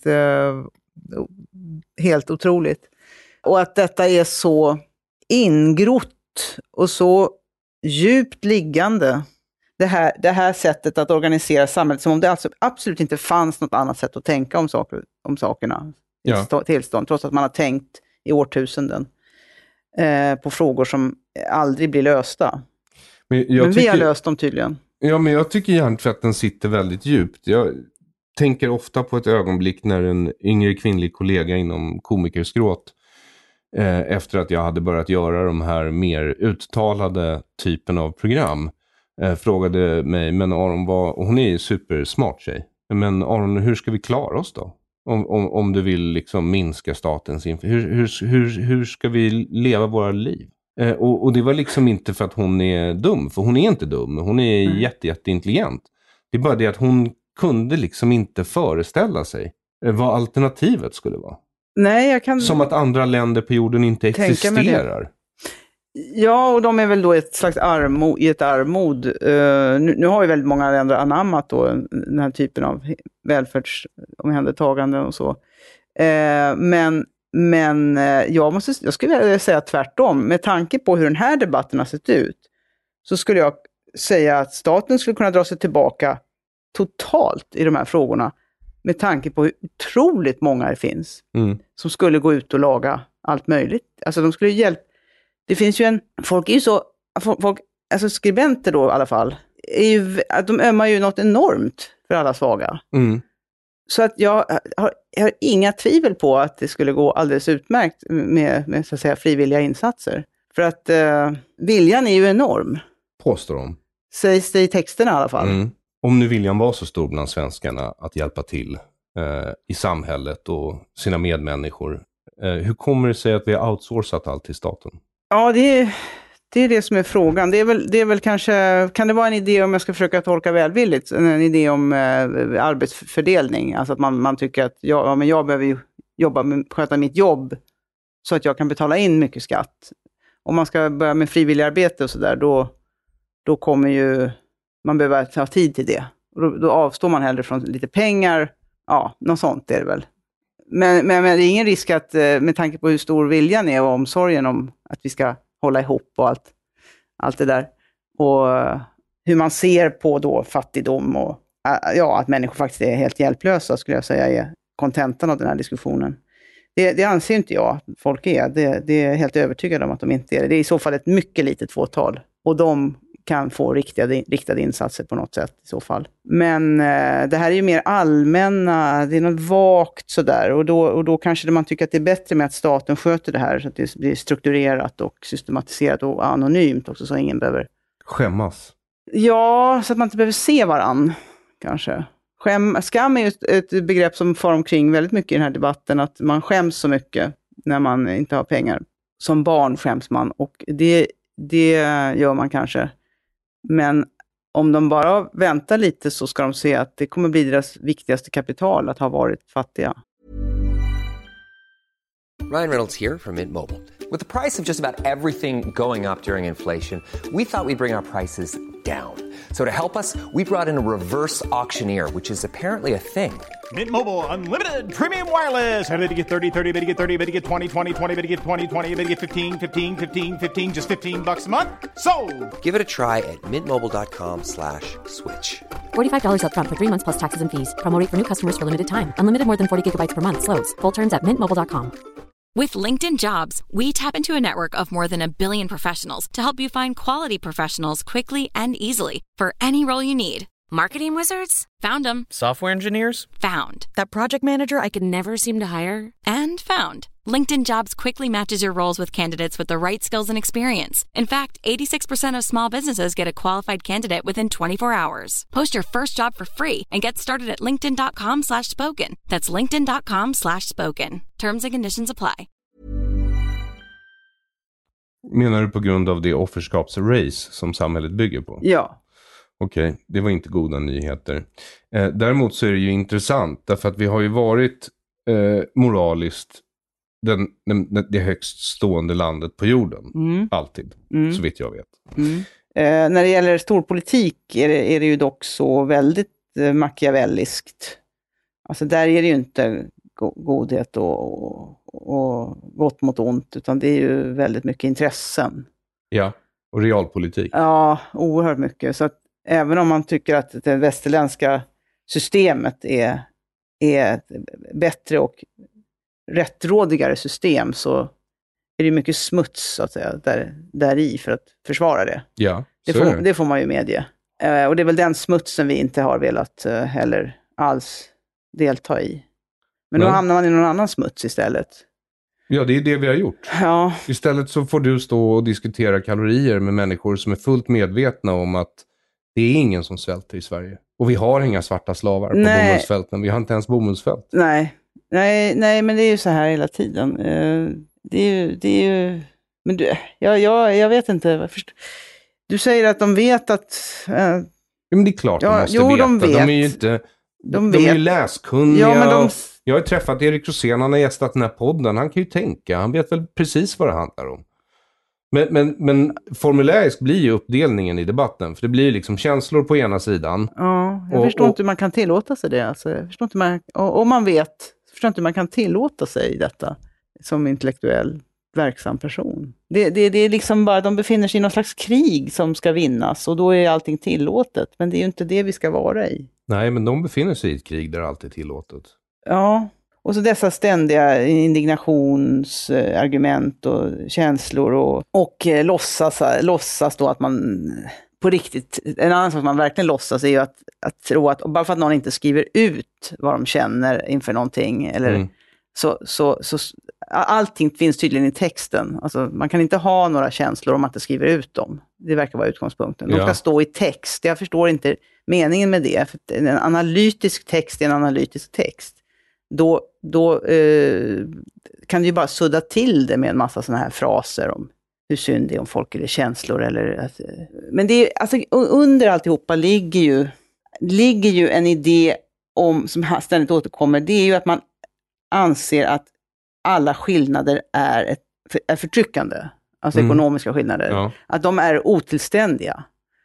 helt otroligt. Och att detta är så ingrott och så djupt liggande. Det här sättet att organisera samhället, som om det alltså absolut inte fanns något annat sätt att tänka om sakerna. Ja. Tillstånd, trots att man har tänkt i årtusenden på frågor som aldrig blir lösta. Men vi har löst dem tydligen. Ja, men jag tycker hjärntvätten sitter väldigt djupt. Jag tänker ofta på ett ögonblick när en yngre kvinnlig kollega inom komikerskrået efter att jag hade börjat göra de här mer uttalade typen av program frågade mig, men Aron, hon är ju supersmart tjej. Men Aron, hur ska vi klara oss då? Om du vill liksom minska statens hur ska vi leva våra liv? Och det var liksom inte för att hon är dum, för hon är inte dum. Hon är jätteintelligent. Det är bara det att hon kunde liksom inte föreställa sig vad alternativet skulle vara. Nej, som att andra länder på jorden inte existerar. Ja, och de är väl då ett slags armod. Nu har ju väldigt många länder anammat då den här typen av välfärdsomhändertagande och så. Men jag skulle vilja säga tvärtom. Med tanke på hur den här debatten har sett ut så skulle jag säga att staten skulle kunna dra sig tillbaka totalt i de här frågorna. Med tanke på hur otroligt många det finns som skulle gå ut och laga allt möjligt. Alltså de skulle hjälpa. Det finns ju folk är ju så, alltså skribenter då i alla fall, är ju, att de ömmar ju något enormt för alla svaga. Så att jag har inga tvivel på att det skulle gå alldeles utmärkt med så att säga frivilliga insatser. För att viljan är ju enorm. Påstår de. Sägs det i texterna i alla fall. Om nu viljan var så stor bland svenskarna att hjälpa till i samhället och sina medmänniskor, hur kommer det sig att vi har outsourcat allt till staten? Ja, det är det som är frågan. Det är väl kanske, kan det vara en idé, om jag ska försöka tolka välvilligt, en idé om arbetsfördelning. Alltså att man tycker att jag behöver ju sköta mitt jobb så att jag kan betala in mycket skatt. Om man ska börja med frivilligarbete och sådär, då kommer ju man behöver ta tid till det. Och då avstår man hellre från lite pengar. Ja, något sånt är det väl. Men det är ingen risk att, med tanke på hur stor viljan är och omsorgen om att vi ska hålla ihop och allt det där. Och hur man ser på då fattigdom och att människor faktiskt är helt hjälplösa, skulle jag säga är kontentan av den här diskussionen. Det anser inte jag att folk är. Det är helt övertygad om att de inte är det. Det är i så fall ett mycket litet fåtal. Och de kan få riktade insatser på något sätt i så fall. Men det här är ju mer allmänna, det är något vagt sådär. Och då kanske man tycker att det är bättre med att staten sköter det här så att det blir strukturerat och systematiserat och anonymt också, så ingen behöver skämmas. Ja, så att man inte behöver se varann, kanske. Skam är ju ett begrepp som far omkring väldigt mycket i den här debatten, att man skäms så mycket när man inte har pengar. Som barn skäms man, och det gör man kanske. Men om de bara väntar lite så ska de se att det kommer bli deras viktigaste kapital att ha varit fattiga. Ryan Reynolds here from Mint Mobile. With the price of just about everything going up during inflation, we thought we'd bring our prices down. So to help us, we brought in a reverse auctioneer, which is apparently a thing. Mint Mobile Unlimited Premium Wireless. How to get 30, 30, bit to get 30, bit to get 20, 20, 20, bit to get 20, 20, bit to get 15, 15, 15, 15, just $15 a month? Sold! Give it a try at mintmobile.com/switch. $45 up front for 3 months plus taxes and fees. Promo rate for new customers for limited time. Unlimited more than 40 gigabytes per month. Slows full terms at mintmobile.com. With LinkedIn Jobs, we tap into a network of more than 1 billion professionals to help you find quality professionals quickly and easily for any role you need. Marketing wizards? Found them. Software engineers? Found. That project manager I could never seem to hire? And found. LinkedIn Jobs quickly matches your roles with candidates with the right skills and experience. In fact, 86% of small businesses get a qualified candidate within 24 hours. Post your first job for free and get started at linkedin.com/spoken. That's linkedin.com/spoken. Terms and conditions apply. Menar du på grund av det offerskapsrace som samhället bygger på? Ja. Okej, det var inte goda nyheter. Däremot så är det ju intressant, därför att vi har ju varit moraliskt det högst stående landet på jorden. Alltid, så vitt jag vet. När det gäller storpolitik är det ju dock så väldigt machiavelliskt. Alltså där är det ju inte godhet och gott mot ont, utan det är ju väldigt mycket intressen. Ja, och realpolitik. Ja, oerhört mycket. Så att även om man tycker att det västerländska systemet är ett bättre och rättrådigare system, så är det mycket smuts så att säga, där i för att försvara det. Ja, det får man ju medge. Och det är väl den smutsen vi inte har velat heller alls delta i. Men då hamnar man i någon annan smuts istället. Ja, det är det vi har gjort. Ja. Istället så får du stå och diskutera kalorier med människor som är fullt medvetna om att det är ingen som svälter i Sverige. Och vi har inga svarta slavar på bomullsfälten. Vi har inte ens bomullsfält. Nej, men det är ju så här hela tiden. Det är ju... Men jag vet inte. Du säger att de vet att... Ja, men det är klart de måste veta. De vet. De är ju inte... De är ju läskunniga. Ja, men jag har träffat Erik Rosén, han har gästat den här podden. Han kan ju tänka, han vet väl precis vad det handlar om. Men formuläriskt blir ju uppdelningen i debatten. För det blir ju liksom känslor på ena sidan. Ja, jag förstår inte hur man kan tillåta sig det. Alltså, jag förstår inte om man vet, förstår inte hur man kan tillåta sig detta som intellektuell verksam person. Det är liksom bara, de befinner sig i någon slags krig som ska vinnas. Och då är allting tillåtet. Men det är ju inte det vi ska vara i. Nej, men de befinner sig i ett krig där allt är tillåtet. Ja, och så dessa ständiga indignationsargument och känslor och låtsas då att man på riktigt, en annan sak man verkligen låtsas är ju att tro att bara för att någon inte skriver ut vad de känner inför någonting eller så allting finns tydligen i texten. Alltså man kan inte ha några känslor om att inte skriver ut dem. Det verkar vara utgångspunkten. De ska stå i text. Jag förstår inte meningen med det. För en analytisk text är en analytisk text. Då kan du ju bara sudda till det med en massa såna här fraser om hur synd det är om folk eller känslor. Men det är, alltså, under alltihopa ligger ju en idé som ständigt återkommer. Det är ju att man anser att alla skillnader är förtryckande. Alltså ekonomiska skillnader. Ja. Att de är otillständiga.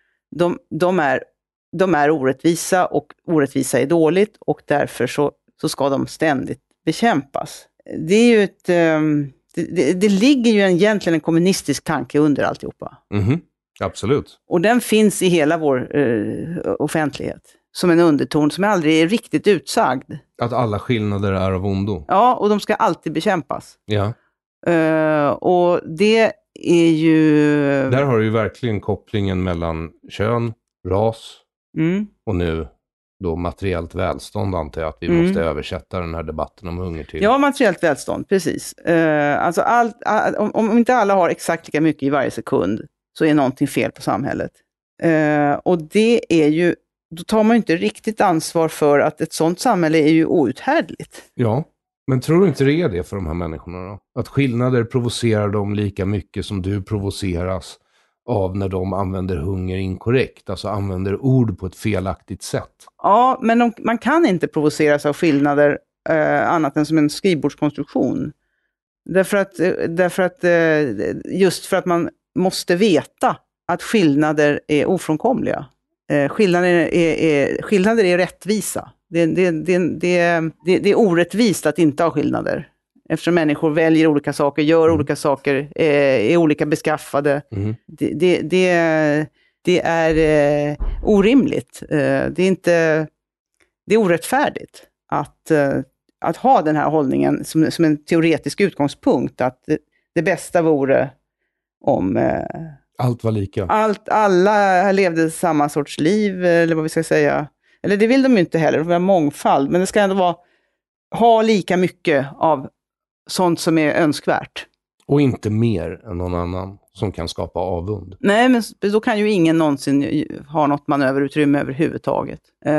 De är orättvisa och orättvisa är dåligt och därför så ska de ständigt bekämpas. Det är ju det ligger ju egentligen en kommunistisk tanke under alltihopa. Absolut. Och den finns i hela vår offentlighet. Som en underton som aldrig är riktigt utsagd. Att alla skillnader är av ondo. Ja, och de ska alltid bekämpas. Ja. Och det är ju... Där har du ju verkligen kopplingen mellan kön, ras och nu då materiellt välstånd, antar jag att vi måste översätta den här debatten om hunger till. Ja, materiellt välstånd, precis. Alltså om inte alla har exakt lika mycket i varje sekund så är någonting fel på samhället. Och det är ju, då tar man ju inte riktigt ansvar för att ett sånt samhälle är ju outhärdligt. Ja, men tror du inte det är det för de här människorna då? Att skillnader provocerar dem lika mycket som du provoceras av när de använder hunger inkorrekt, alltså använder ord på ett felaktigt sätt. Ja, men man kan inte provoceras av skillnader annat än som en skrivbordskonstruktion. Därför att just för att man måste veta att skillnader är ofrånkomliga. Skillnader är rättvisa. Det är orättvist att inte ha skillnader. Eftersom människor väljer olika saker, gör olika saker, är olika beskaffade. Mm. Det är orimligt. Det är orättfärdigt att ha den här hållningen som en teoretisk utgångspunkt. Att det bästa vore om allt var lika. Alla levde samma sorts liv, eller vad vi ska säga. Eller det vill de ju inte heller, det vill ha mångfald. Men det ska ändå ha lika mycket av sånt som är önskvärt. Och inte mer än någon annan som kan skapa avund. Nej, men då kan ju ingen någonsin ha något manöverutrymme överhuvudtaget.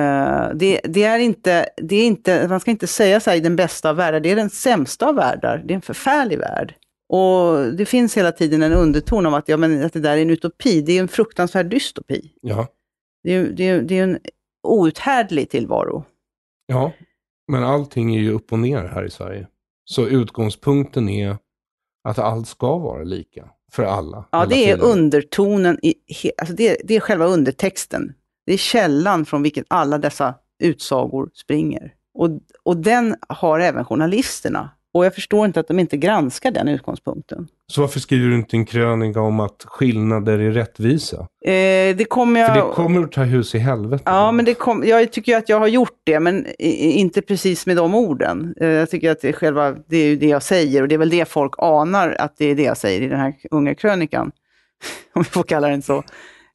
Det är inte, man ska inte säga så här, den bästa av världar. Det är den sämsta av världar. Det är en förfärlig värld. Och det finns hela tiden en underton om att det där är en utopi. Det är en fruktansvärd dystopi. Ja. Det är en outhärdlig tillvaro. Ja, men allting är ju upp och ner här i Sverige. Så utgångspunkten är att allt ska vara lika för alla. Ja, det är undertonen, alltså det är själva undertexten. Det är källan från vilken alla dessa utsagor springer. Och den har även journalisterna. Och jag förstår inte att de inte granskar den utgångspunkten. Så varför skriver du inte en krönika om att skillnader är rättvisa? För det kommer att ta hus i helvete. Ja, men jag tycker att jag har gjort det, men inte precis med de orden. Jag tycker att det är ju det jag säger, och det är väl det folk anar att det är det jag säger i den här unga krönikan. Om vi får kalla den så.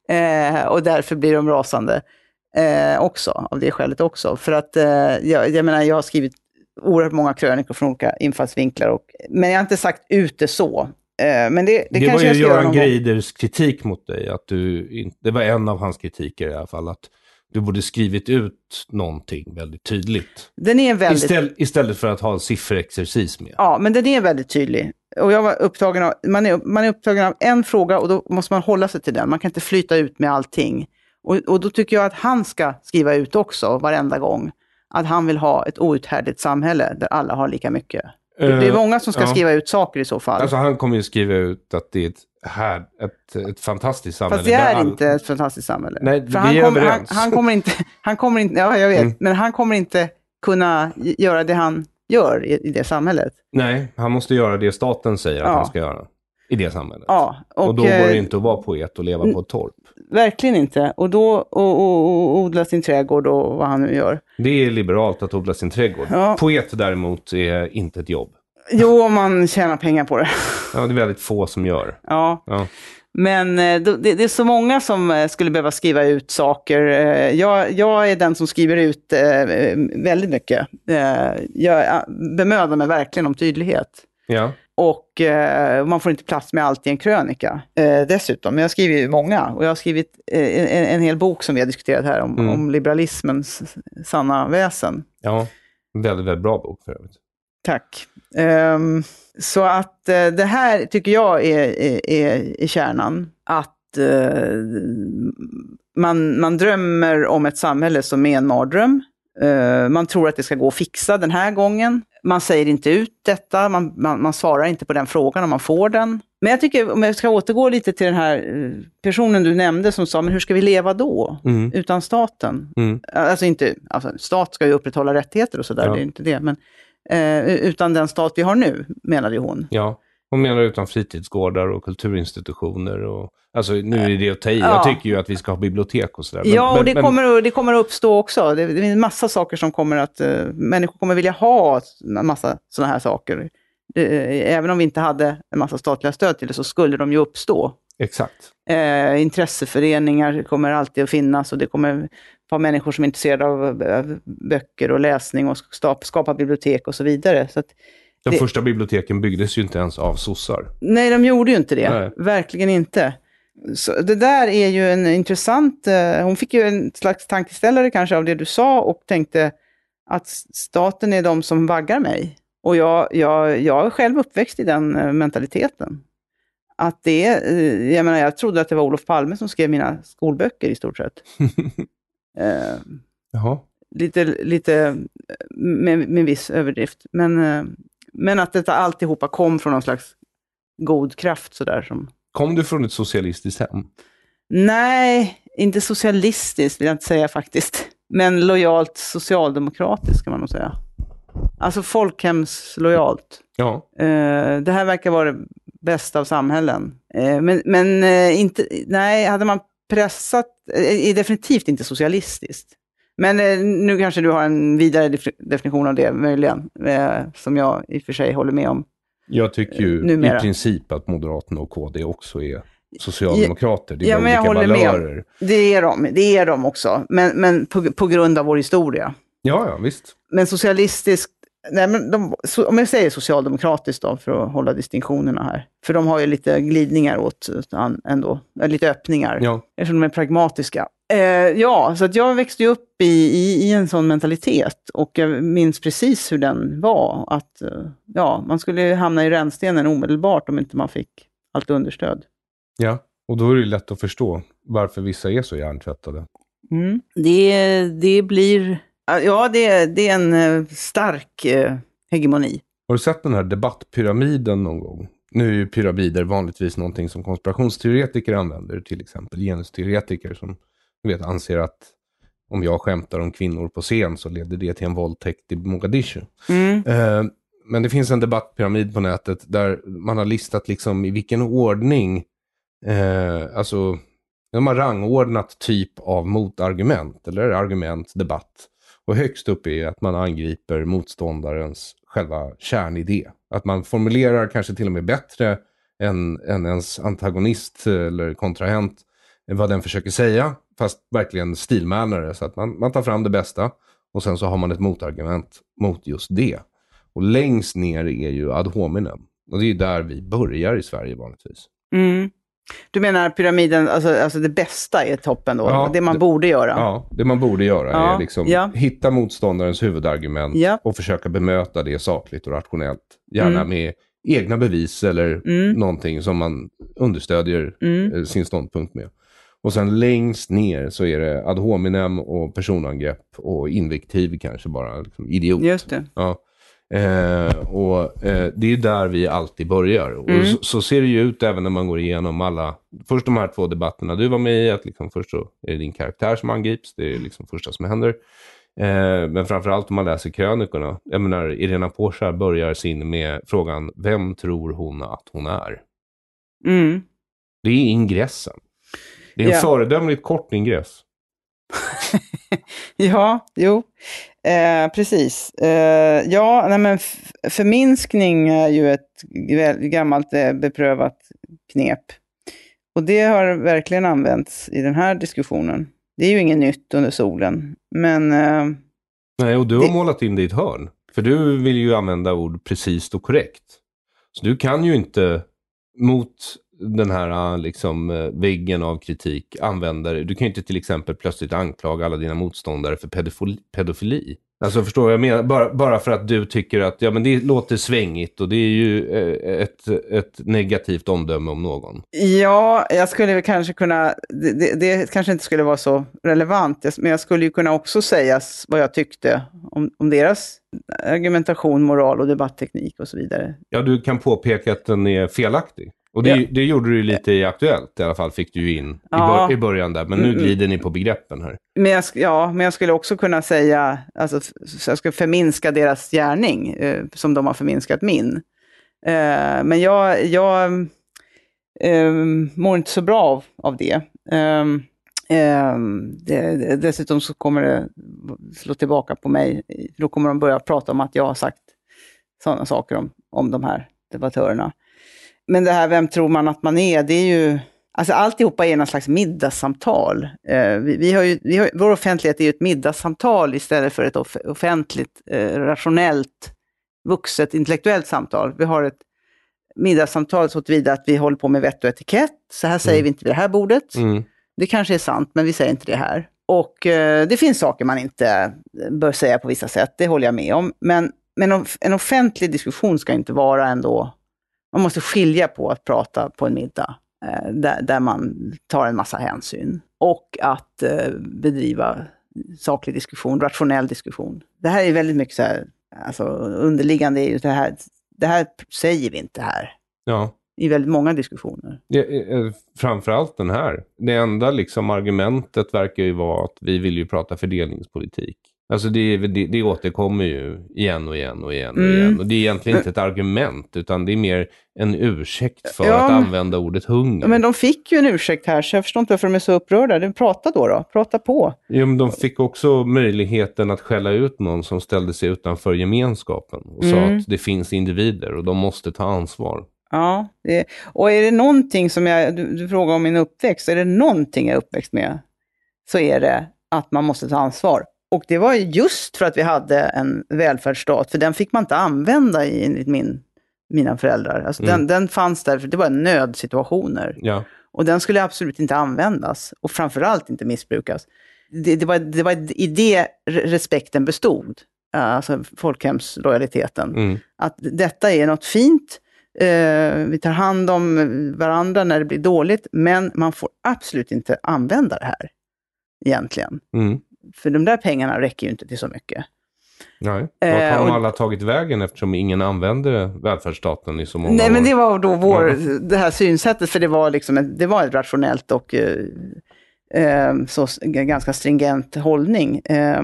Och därför blir de rasande också, av det skälet också. För att jag menar, jag har skrivit oerhört många krönikor från olika infallsvinklar. Men jag har inte sagt ut det så. Men det var ju Göran Greiders kritik mot dig. Att det var en av hans kritiker i alla fall. Att du borde skrivit ut någonting väldigt tydligt. Den är väldigt... Istället för att ha en sifferexercis med. Ja, men den är väldigt tydlig. Och jag var upptagen av... Man är upptagen av en fråga och då måste man hålla sig till den. Man kan inte flyta ut med allting. Och då tycker jag att han ska skriva ut också varenda gång. Att han vill ha ett outhärdligt samhälle där alla har lika mycket. Det är många som ska skriva ut saker i så fall. Alltså han kommer ju skriva ut att det är ett fantastiskt samhälle. Fast det är inte ett fantastiskt samhälle. Nej, vi är överens. Han kommer inte, ja jag vet, men han kommer inte kunna göra det han gör i det samhället. Nej, han måste göra det staten säger att han ska göra i det samhället. Ja, och då går det inte att vara poet och leva på ett torp. Verkligen inte. Och då och odla sin trädgård och vad han nu gör. Det är liberalt att odla sin trädgård. Ja. Poet däremot är inte ett jobb. Jo, om man tjänar pengar på det. Ja, det är väldigt få som gör. Ja. Men det är så många som skulle behöva skriva ut saker. Jag är den som skriver ut väldigt mycket. Jag bemödar mig verkligen om tydlighet. Ja. Och man får inte plats med allt i en krönika dessutom. Men jag skriver ju många. Och jag har skrivit en hel bok som vi har diskuterat här om liberalismens sanna väsen. Ja, väldigt, väldigt bra bok för övrigt. Tack. Så att det här tycker jag är kärnan. Att man drömmer om ett samhälle som är en mardröm. Man tror att det ska gå att fixa den här gången. Man säger inte ut detta. Man svarar inte på den frågan om man får den. Men jag tycker, om jag ska återgå lite till den här personen du nämnde som sa, men hur ska vi leva då? Utan staten? Alltså stat ska ju upprätthålla rättigheter och sådär, det är inte det. Men utan den stat vi har nu, menade hon. Ja, hon menar utan fritidsgårdar och kulturinstitutioner. Och, alltså nu är det att ta i. Jag tycker ju att vi ska ha bibliotek och sådär. Det kommer att uppstå också. Det är en massa saker som kommer att... människor kommer vilja ha en massa sådana här saker. Även om vi inte hade en massa statliga stöd till det så skulle de ju uppstå. Exakt. Intresseföreningar kommer alltid att finnas och det kommer vara människor som är intresserade av böcker och läsning och skapa bibliotek och så vidare. Så att de första biblioteken byggdes ju inte ens av sossar. Nej, de gjorde ju inte det. Nej. Verkligen inte. Så det där är ju en intressant... hon fick ju en slags tankeställare kanske av det du sa och tänkte att staten är de som vaggar mig. Och jag är själv uppväxt i den mentaliteten. Att det är... Jag menar, jag trodde att det var Olof Palme som skrev mina skolböcker i stort sett. Jaha. Lite med viss överdrift. Men att detta alltihopa kom från någon slags god kraft sådär som... Kom du från ett socialistiskt hem? Nej, inte socialistiskt vill jag inte säga faktiskt. Men lojalt socialdemokratiskt kan man nog säga. Alltså folkhemslojalt. Ja. Det här verkar vara det bästa av samhällen. Men inte, nej, hade man pressat, är definitivt inte socialistiskt. Men nu kanske du har en vidare definition av det möjligen, som jag i och för sig håller med om. Jag tycker ju numera i princip att Moderaterna och KD också är socialdemokrater. Det är men jag håller med. Det är de också. Men på grund av vår historia. Ja, visst. Men socialistiskt, nej, men om jag säger socialdemokratiskt då, för att hålla distinktionerna här. För de har ju lite glidningar åt ändå, lite öppningar. Ja. Eftersom de är pragmatiska. Så att jag växte upp i en sån mentalitet. Och jag minns precis hur den var. Att man skulle hamna i rännstenen omedelbart om inte man fick allt understöd. Ja, och då är det lätt att förstå varför vissa är så hjärntvättade. Mm. Det blir... Ja, det är en stark hegemoni. Har du sett den här debattpyramiden någon gång? Nu är ju pyramider vanligtvis någonting som konspirationsteoretiker använder. Till exempel genusteoretiker som anser att om jag skämtar om kvinnor på scen så leder det till en våldtäkt i Mogadishu. Men det finns en debattpyramid på nätet där man har listat liksom i vilken ordning, alltså de har rangordnat typ av motargument eller argument, debatt. Och högst upp är att man angriper motståndarens själva kärnidé. Att man formulerar kanske till och med bättre än ens antagonist eller kontrahent vad den försöker säga. Fast verkligen stilmälnare, så att man tar fram det bästa. Och sen så har man ett motargument mot just det. Och längst ner är ju ad hominem. Och det är ju där vi börjar i Sverige vanligtvis. Mm. Du menar pyramiden, alltså det bästa är toppen då? Ja, det man borde göra? Ja, det man borde göra är liksom hitta motståndarens huvudargument och försöka bemöta det sakligt och rationellt. Gärna med egna bevis eller någonting som man understödjer sin ståndpunkt med. Och sen längst ner så är det ad hominem och personangrepp och invektiv kanske bara. Liksom, idiot. Just det. Ja. Det är där vi alltid börjar. Och så ser det ju ut även när man går igenom alla. Först de här 2 debatterna du var med i. Att liksom först så är det din karaktär som angrips. Det är liksom första som händer. Men framförallt om man läser krönikorna. Jag menar, Irena Porsar börjar sin med frågan: vem tror hon att hon är? Det är ingressen. Det är en föredömligt kort ingress. Precis. Men förminskning är ju ett gammalt beprövat knep. Och det har verkligen använts i den här diskussionen. Det är ju inget nytt under solen. Men... Nej, och du har målat in det i ett hörn. För du vill ju använda ord precis och korrekt. Så du kan ju inte mot den här liksom väggen av kritik använder. Du kan ju inte till exempel plötsligt anklaga alla dina motståndare för pedofili. Alltså förstår vad jag menar? Bara för att du tycker att men det låter svängigt och det är ju ett negativt omdöme om någon. Ja, jag skulle väl kanske kunna, det kanske inte skulle vara så relevant, men jag skulle ju kunna också säga vad jag tyckte om deras argumentation, moral och debattteknik och så vidare. Ja, du kan påpeka att den är felaktig. Och det gjorde du lite i Aktuellt i alla fall, fick du ju in i början där. Men nu glider ni på begreppen här. Men jag skulle också kunna säga, alltså, jag ska förminska deras gärning som de har förminskat min. Men jag mår inte så bra av det. Dessutom så kommer det slå tillbaka på mig. Då kommer de börja prata om att jag har sagt sådana saker om de här debattörerna. Men det här, vem tror man att man är, det är ju... Alltså alltihopa är en slags middagssamtal. Vår offentlighet är ju ett middagssamtal istället för ett offentligt, rationellt, vuxet, intellektuellt samtal. Vi har middagssamtal så tillvida att vi håller på med vett och etikett. Så här säger vi inte vid det här bordet. Det kanske är sant, men vi säger inte det här. Och det finns saker man inte bör säga på vissa sätt, det håller jag med om. Men en offentlig diskussion ska inte vara ändå... Man måste skilja på att prata på en middag där man tar en massa hänsyn. Och att bedriva saklig diskussion, rationell diskussion. Det här är väldigt mycket så här, alltså underliggande är ju det här säger vi inte här. Ja. I väldigt många diskussioner. Framförallt den här. Det enda liksom argumentet verkar ju vara att vi vill ju prata fördelningspolitik. Alltså det återkommer ju igen och igen. Och det är egentligen inte ett argument, utan det är mer en ursäkt för att använda ordet hunger. Men de fick ju en ursäkt här, så jag förstår inte varför de är så upprörda. Prata då. Prata på. Jo, men de fick också möjligheten att skälla ut någon som ställde sig utanför gemenskapen och sa att det finns individer och de måste ta ansvar. Ja, och är det någonting som du frågar om min uppväxt, är det någonting jag är uppväxt med, så är det att man måste ta ansvar. Och det var just för att vi hade en välfärdsstat, för den fick man inte använda enligt mina föräldrar. Alltså den fanns där, för det var nödsituationer. Ja. Och den skulle absolut inte användas, och framförallt inte missbrukas. Det var i det respekten bestod, alltså folkhemslojaliteten. Att detta är något fint, vi tar hand om varandra när det blir dåligt, men man får absolut inte använda det här egentligen. För de där pengarna räcker ju inte till så mycket. Nej, vart har de alla tagit vägen eftersom ingen använde välfärdsstaten i så många år? Nej, men det var då det här synsättet, för det var liksom det var ett rationellt och så ganska stringent hållning.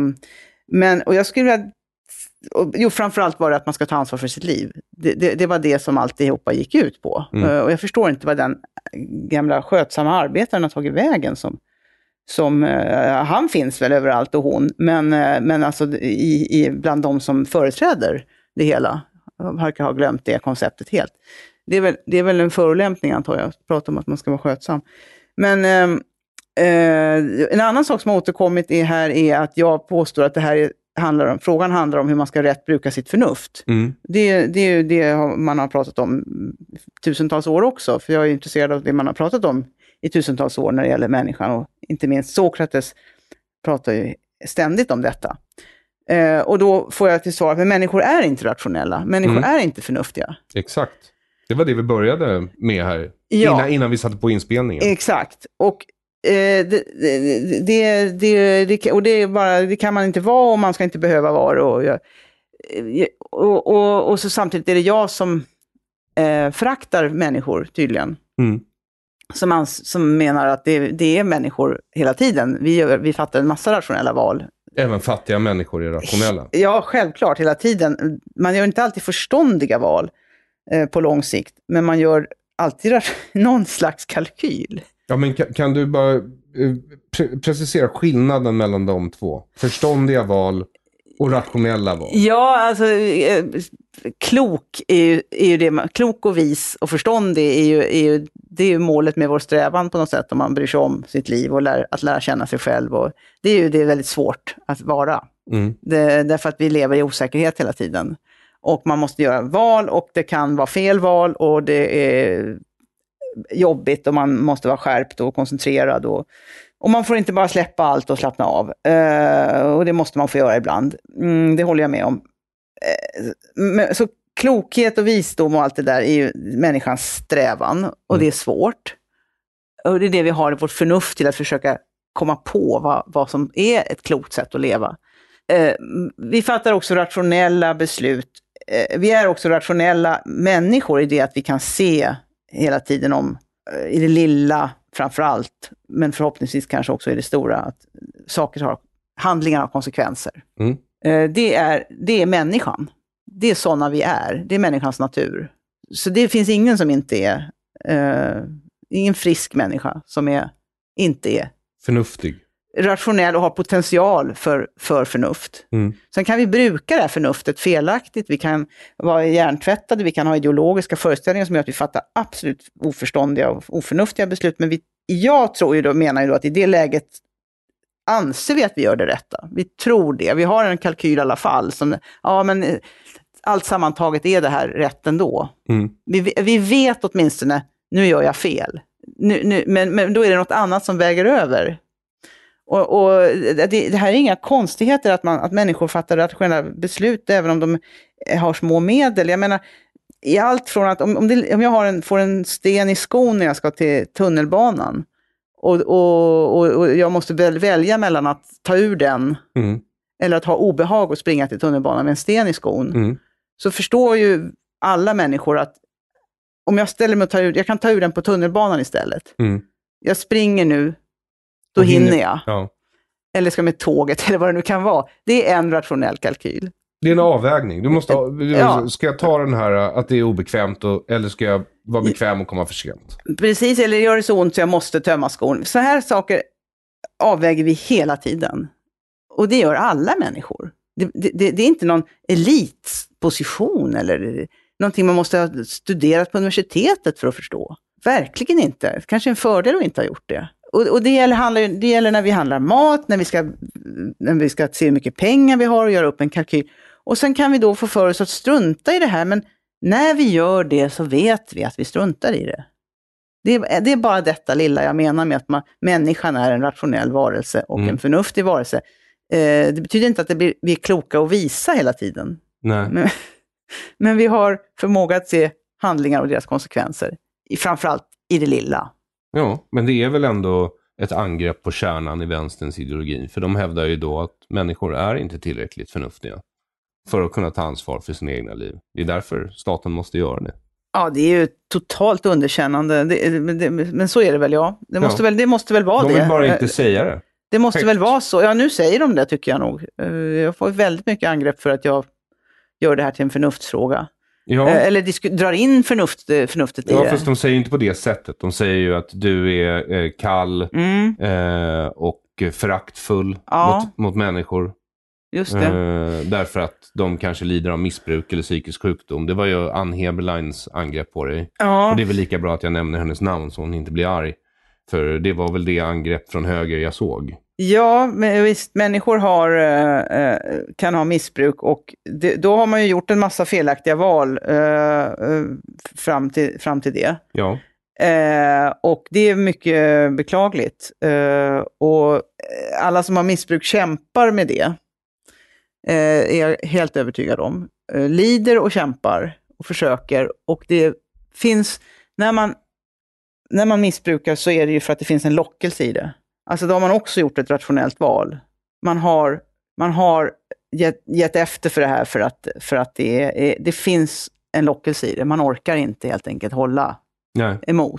Och jag skulle framförallt var det att man ska ta ansvar för sitt liv. Det var det som alltihopa gick ut på. Och jag förstår inte vad den gamla skötsamma arbetaren har tagit vägen som han finns väl överallt och hon, men alltså bland de som företräder det hela verkar ha glömt det konceptet helt. Det är väl en förolämpning, antar jag, att prata om att man ska vara skötsam. Men en annan sak som har återkommit är att jag påstår att det här frågan handlar om hur man ska rätt bruka sitt förnuft. Det är ju det man har pratat om tusentals år också, för jag är intresserad av det man har pratat om i tusentals år när det gäller människan, och inte minst Sokrates pratar ju ständigt om detta. Och då får jag till svar att människor är inte rationella, människor är inte förnuftiga. Exakt. Det var det vi började med här, innan vi satte på inspelningen. Exakt. Och det kan man inte vara, och man ska inte behöva vara. Och så samtidigt är det jag som föraktar människor tydligen. Som menar att det är människor hela tiden. Vi fattar en massa rationella val. Även fattiga människor är rationella. Ja, självklart, hela tiden. Man gör inte alltid förståndiga val på lång sikt, men man gör alltid någon slags kalkyl. Ja, men kan du bara precisera skillnaden mellan de två? Förståndiga val och rationella val. Ja, alltså klok är ju det. Klok och vis och förståndig det är ju målet med vår strävan på något sätt, om man bryr sig om sitt liv och att lära känna sig själv. Och det är väldigt svårt att vara. Därför att vi lever i osäkerhet hela tiden. Och man måste göra val, och det kan vara fel val, och det är jobbigt, och man måste vara skärpt och koncentrerad, och man får inte bara släppa allt och slappna av, och det måste man få göra ibland. Det håller jag med om. Så klokhet och visdom och allt det där är ju människans strävan, och det är svårt, och det är det vi har i vårt förnuft till att försöka komma på vad som är ett klokt sätt att leva. Vi fattar också rationella beslut. Vi är också rationella människor i det att vi kan se hela tiden om, i det lilla framförallt, men förhoppningsvis kanske också i det stora, att handlingar har konsekvenser. Det är människan. Det är sådana vi är. Det är människans natur. Så det finns ingen som inte är ingen frisk människa som inte är förnuftig, rationell och har potential för förnuft. Sen kan vi bruka det här förnuftet felaktigt, vi kan vara hjärntvättade, vi kan ha ideologiska föreställningar som gör att vi fattar absolut oförståndiga och oförnuftiga beslut, men jag menar ju då att i det läget anser vi att vi gör det rätta. Vi tror det. Vi har en kalkyl i alla fall. allt sammantaget är det här rätt ändå. Mm. Vi vet åtminstone, nu gör jag fel. Men då är det något annat som väger över. Och det här är inga konstigheter att människor fattar rationella beslut även om de har små medel. Jag menar, i allt från att om jag får en sten i skon när jag ska till tunnelbanan och jag måste välja mellan att ta ur den eller att ha obehag och springa till tunnelbanan med en sten i skon, så förstår ju alla människor att om jag ställer mig och jag kan ta ur den på tunnelbanan istället. Jag springer nu, då hinner jag. Ja. Eller ska med tåget, eller vad det nu kan vara. Det är en rationell kalkyl. Det är en avvägning. Ska jag ta den här att det är obekvämt eller ska jag vara bekväm och komma för sent? Precis, eller gör det så ont så jag måste tömma skon. Så här saker avväger vi hela tiden. Och det gör alla människor. Det är inte någon elitposition eller någonting man måste ha studerat på universitetet för att förstå. Verkligen inte. Kanske en fördel att inte ha gjort det. Och det gäller när vi handlar mat, när vi ska se hur mycket pengar vi har och göra upp en kalkyl. Och sen kan vi då få för oss att strunta i det här, men när vi gör det så vet vi att vi struntar i det. Det är bara detta lilla jag menar med att människan är en rationell varelse och en förnuftig varelse. Det betyder inte att vi är kloka och visa hela tiden. Nej. Men vi har förmåga att se handlingar och deras konsekvenser. Framförallt i det lilla. Ja, men det är väl ändå ett angrepp på kärnan i vänsterns ideologi. För de hävdar ju då att människor är inte tillräckligt förnuftiga för att kunna ta ansvar för sina egna liv. Det är därför staten måste göra det. Ja, det är ju totalt underkännande. Men så är det väl, ja. Det måste väl vara det. De vill bara inte säga det. Det måste väl vara så. Ja, nu säger de det tycker jag nog. Jag får väldigt mycket angrepp för att jag gör det här till en förnuftsfråga. Ja. Eller drar in förnuftet i det. Ja, fast de säger inte på det sättet. De säger ju att du är kall och föraktfull mot människor. Just det. Därför att de kanske lider av missbruk eller psykisk sjukdom. Det var ju Ann Heberleins angrepp på dig. Ja. Och det är väl lika bra att jag nämner hennes namn så hon inte blir arg. För det var väl det angrepp från höger jag såg. Ja, men visst, människor kan ha missbruk och då har man ju gjort en massa felaktiga val fram till det. Ja. Och det är mycket beklagligt. Och alla som har missbruk kämpar med det. Är jag helt övertygad om. Lider och kämpar och försöker. Och det finns, när man missbrukar så är det ju för att det finns en lockelse i det. Alltså då har man också gjort ett rationellt val. Man har gett efter för det här för att det finns en lockelse i det. Man orkar inte helt enkelt hålla emot.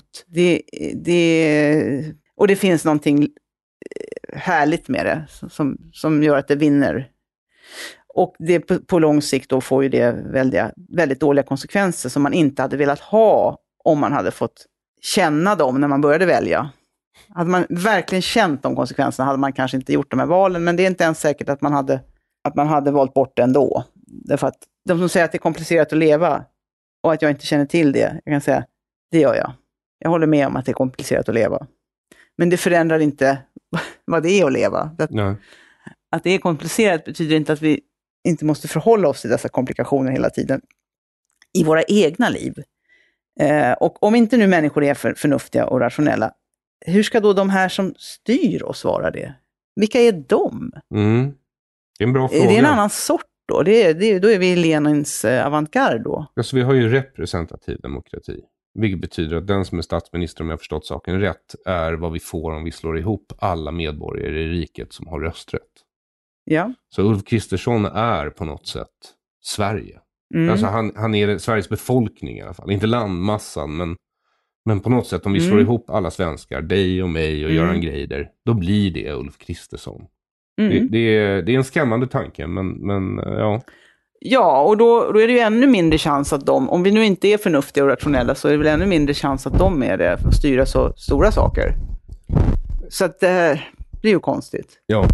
Och det finns någonting härligt med det som gör att det vinner. Och det på lång sikt då får ju det väldigt dåliga konsekvenser som man inte hade velat ha om man hade fått känna dem när man började välja. Hade man verkligen känt de konsekvenserna hade man kanske inte gjort de här valen, men det är inte ens säkert att man hade valt bort det ändå. Därför att de som säger att det är komplicerat att leva och att jag inte känner till det, jag kan säga, det gör jag. Jag håller med om att det är komplicerat att leva. Men det förändrar inte vad det är att leva. Att det är komplicerat betyder inte att vi inte måste förhålla oss till dessa komplikationer hela tiden i våra egna liv. Och om inte nu människor är förnuftiga och rationella, hur ska då de här som styr oss vara det? Vilka är de? Det är en bra fråga. Är det en annan sort då? Då är vi Lenins avantgarde då. Alltså vi har ju representativ demokrati. Vilket betyder att den som är statsminister, om jag har förstått saken rätt, är vad vi får om vi slår ihop alla medborgare i riket som har rösträtt. Ja. Så Ulf Kristersson är på något sätt Sverige. Alltså han är Sveriges befolkning i alla fall. Inte landmassan, men på något sätt om vi slår ihop alla svenskar, dig och mig och Göran Greider, då blir det Ulf Kristersson. Det är en skrämmande tanke, men ja. Ja, och då är det ju ännu mindre chans att om vi nu inte är förnuftiga och rationella, så är det väl ännu mindre chans att de är det för att styra så stora saker. Så att det blir ju konstigt. Ja.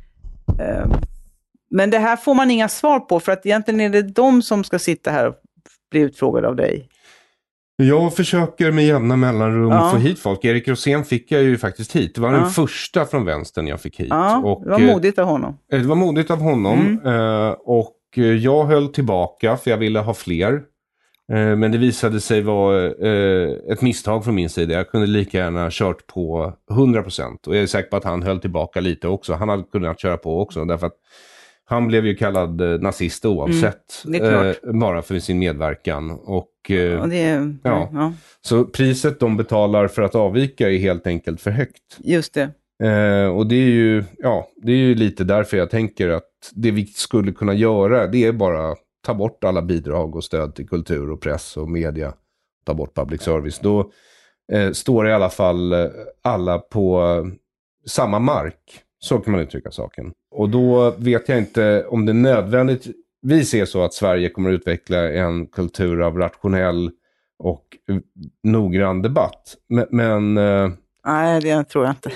Men det här får man inga svar på, för att egentligen är det de som ska sitta här och bli utfrågade av dig. Jag försöker med jämna mellanrum få hit folk. Erik Rosén fick jag ju faktiskt hit. Det var den första från vänstern jag fick hit. Ja, och, det var modigt av honom. Det var modigt av honom. Och jag höll tillbaka för jag ville ha fler. Men det visade sig vara ett misstag från min sida. Jag kunde lika gärna kört på 100%. Och jag är säker på att han höll tillbaka lite också. Han hade kunnat köra på också. Därför att han blev ju kallad nazist oavsett. Bara för sin medverkan. Och ja. Så priset de betalar för att avvika är helt enkelt för högt. Just det. Och det är ju lite därför jag tänker att det vi skulle kunna göra, det är bara ta bort alla bidrag och stöd till kultur och press och media. Ta bort public service. Då står i alla fall alla på samma mark. Så kan man uttrycka saken. Och då vet jag inte om det är nödvändigt. Vi ser så att Sverige kommer att utveckla en kultur av rationell och noggrann debatt. Men nej, det tror jag inte.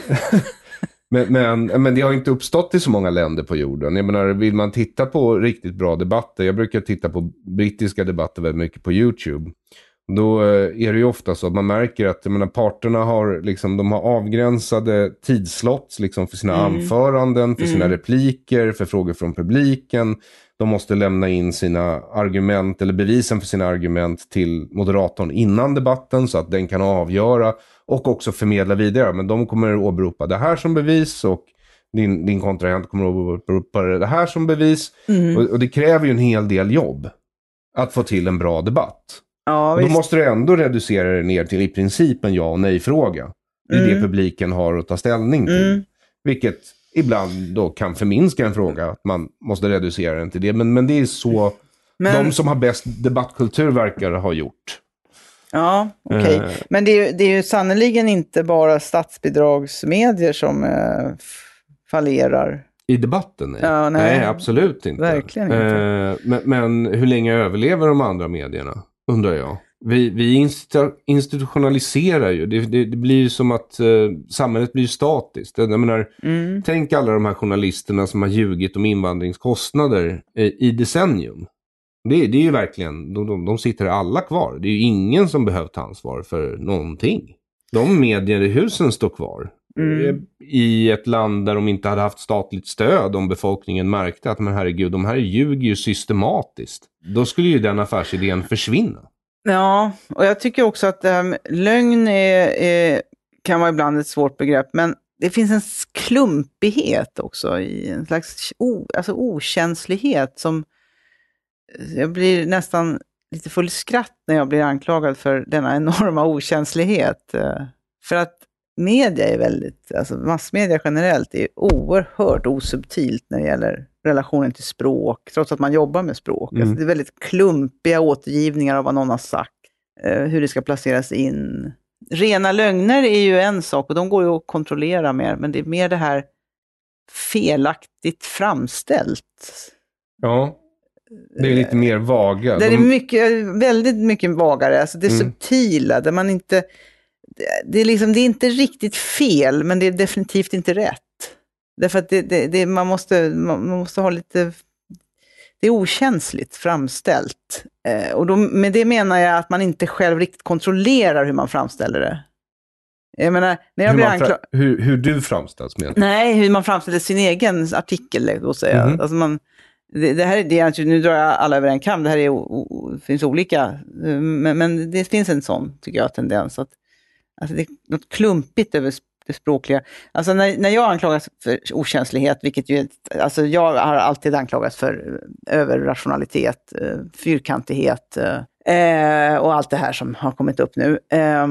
men det har inte uppstått i så många länder på jorden. Jag menar, vill man titta på riktigt bra debatter. Jag brukar titta på brittiska debatter väldigt mycket på YouTube. Då är det ju ofta så att man märker att parterna har liksom, de har avgränsade tidslotts liksom, för sina anföranden, för sina repliker, för frågor från publiken. De måste lämna in sina argument eller bevisen för sina argument till moderatorn innan debatten så att den kan avgöra och också förmedla vidare. Men de kommer att åberopa det här som bevis och din kontrahent kommer att åberopa det här som bevis. Och det kräver ju en hel del jobb att få till en bra debatt. Ja, då måste du ändå reducera det ner till i princip en ja- och nej-fråga. Det är det publiken har att ta ställning till. Vilket ibland då kan förminska en fråga. Att man måste reducera den till det. Men det är så de som har bäst debattkultur verkar ha gjort. Ja, okej. Men det är ju sannoliken inte bara statsbidragsmedier som fallerar. I debatten? Nej, absolut inte. Verkligen inte. Men hur länge överlever de andra medierna? Undrar jag. Vi institutionaliserar ju. Det blir ju som att samhället blir statiskt. Jag menar, tänk alla de här journalisterna som har ljugit om invandringskostnader i decennium. Det är ju verkligen, de sitter alla kvar. Det är ju ingen som behöver ta ansvar för någonting. De medier i husen står kvar. I ett land där de inte hade haft statligt stöd om befolkningen märkte att men herregud, de här ljuger ju systematiskt. Då skulle ju den affärsidén försvinna. Ja, och jag tycker också att lögn kan vara ibland ett svårt begrepp, men det finns en klumpighet också i en slags okänslighet som jag blir nästan lite full skratt när jag blir anklagad för denna enorma okänslighet. För att media är väldigt, massmedia generellt är oerhört osubtilt när det gäller relationen till språk, trots att man jobbar med språk. Det är väldigt klumpiga återgivningar av vad någon har sagt, hur det ska placeras in. Rena lögner är ju en sak och de går ju att kontrollera mer, men det är mer det här felaktigt framställt. Ja, det är lite mer vaga. Det är väldigt mycket vagare, det subtila, där man inte... Det är inte riktigt fel, men det är definitivt inte rätt. Därför att man måste ha lite... Det är okänsligt framställt. Och då, med det menar jag att man inte själv riktigt kontrollerar hur man framställer det. Jag menar, när jag hur du framställs med? Nej, hur man framställer sin egen artikel, då säger jag. Alltså det här är nu drar jag alla över en kam. Det här finns olika. Men det finns en sån, tycker jag, tendens att det är något klumpigt över det språkliga. Alltså när jag anklagas för okänslighet, vilket ju jag har alltid anklagats för överrationalitet, fyrkantighet och allt det här som har kommit upp nu.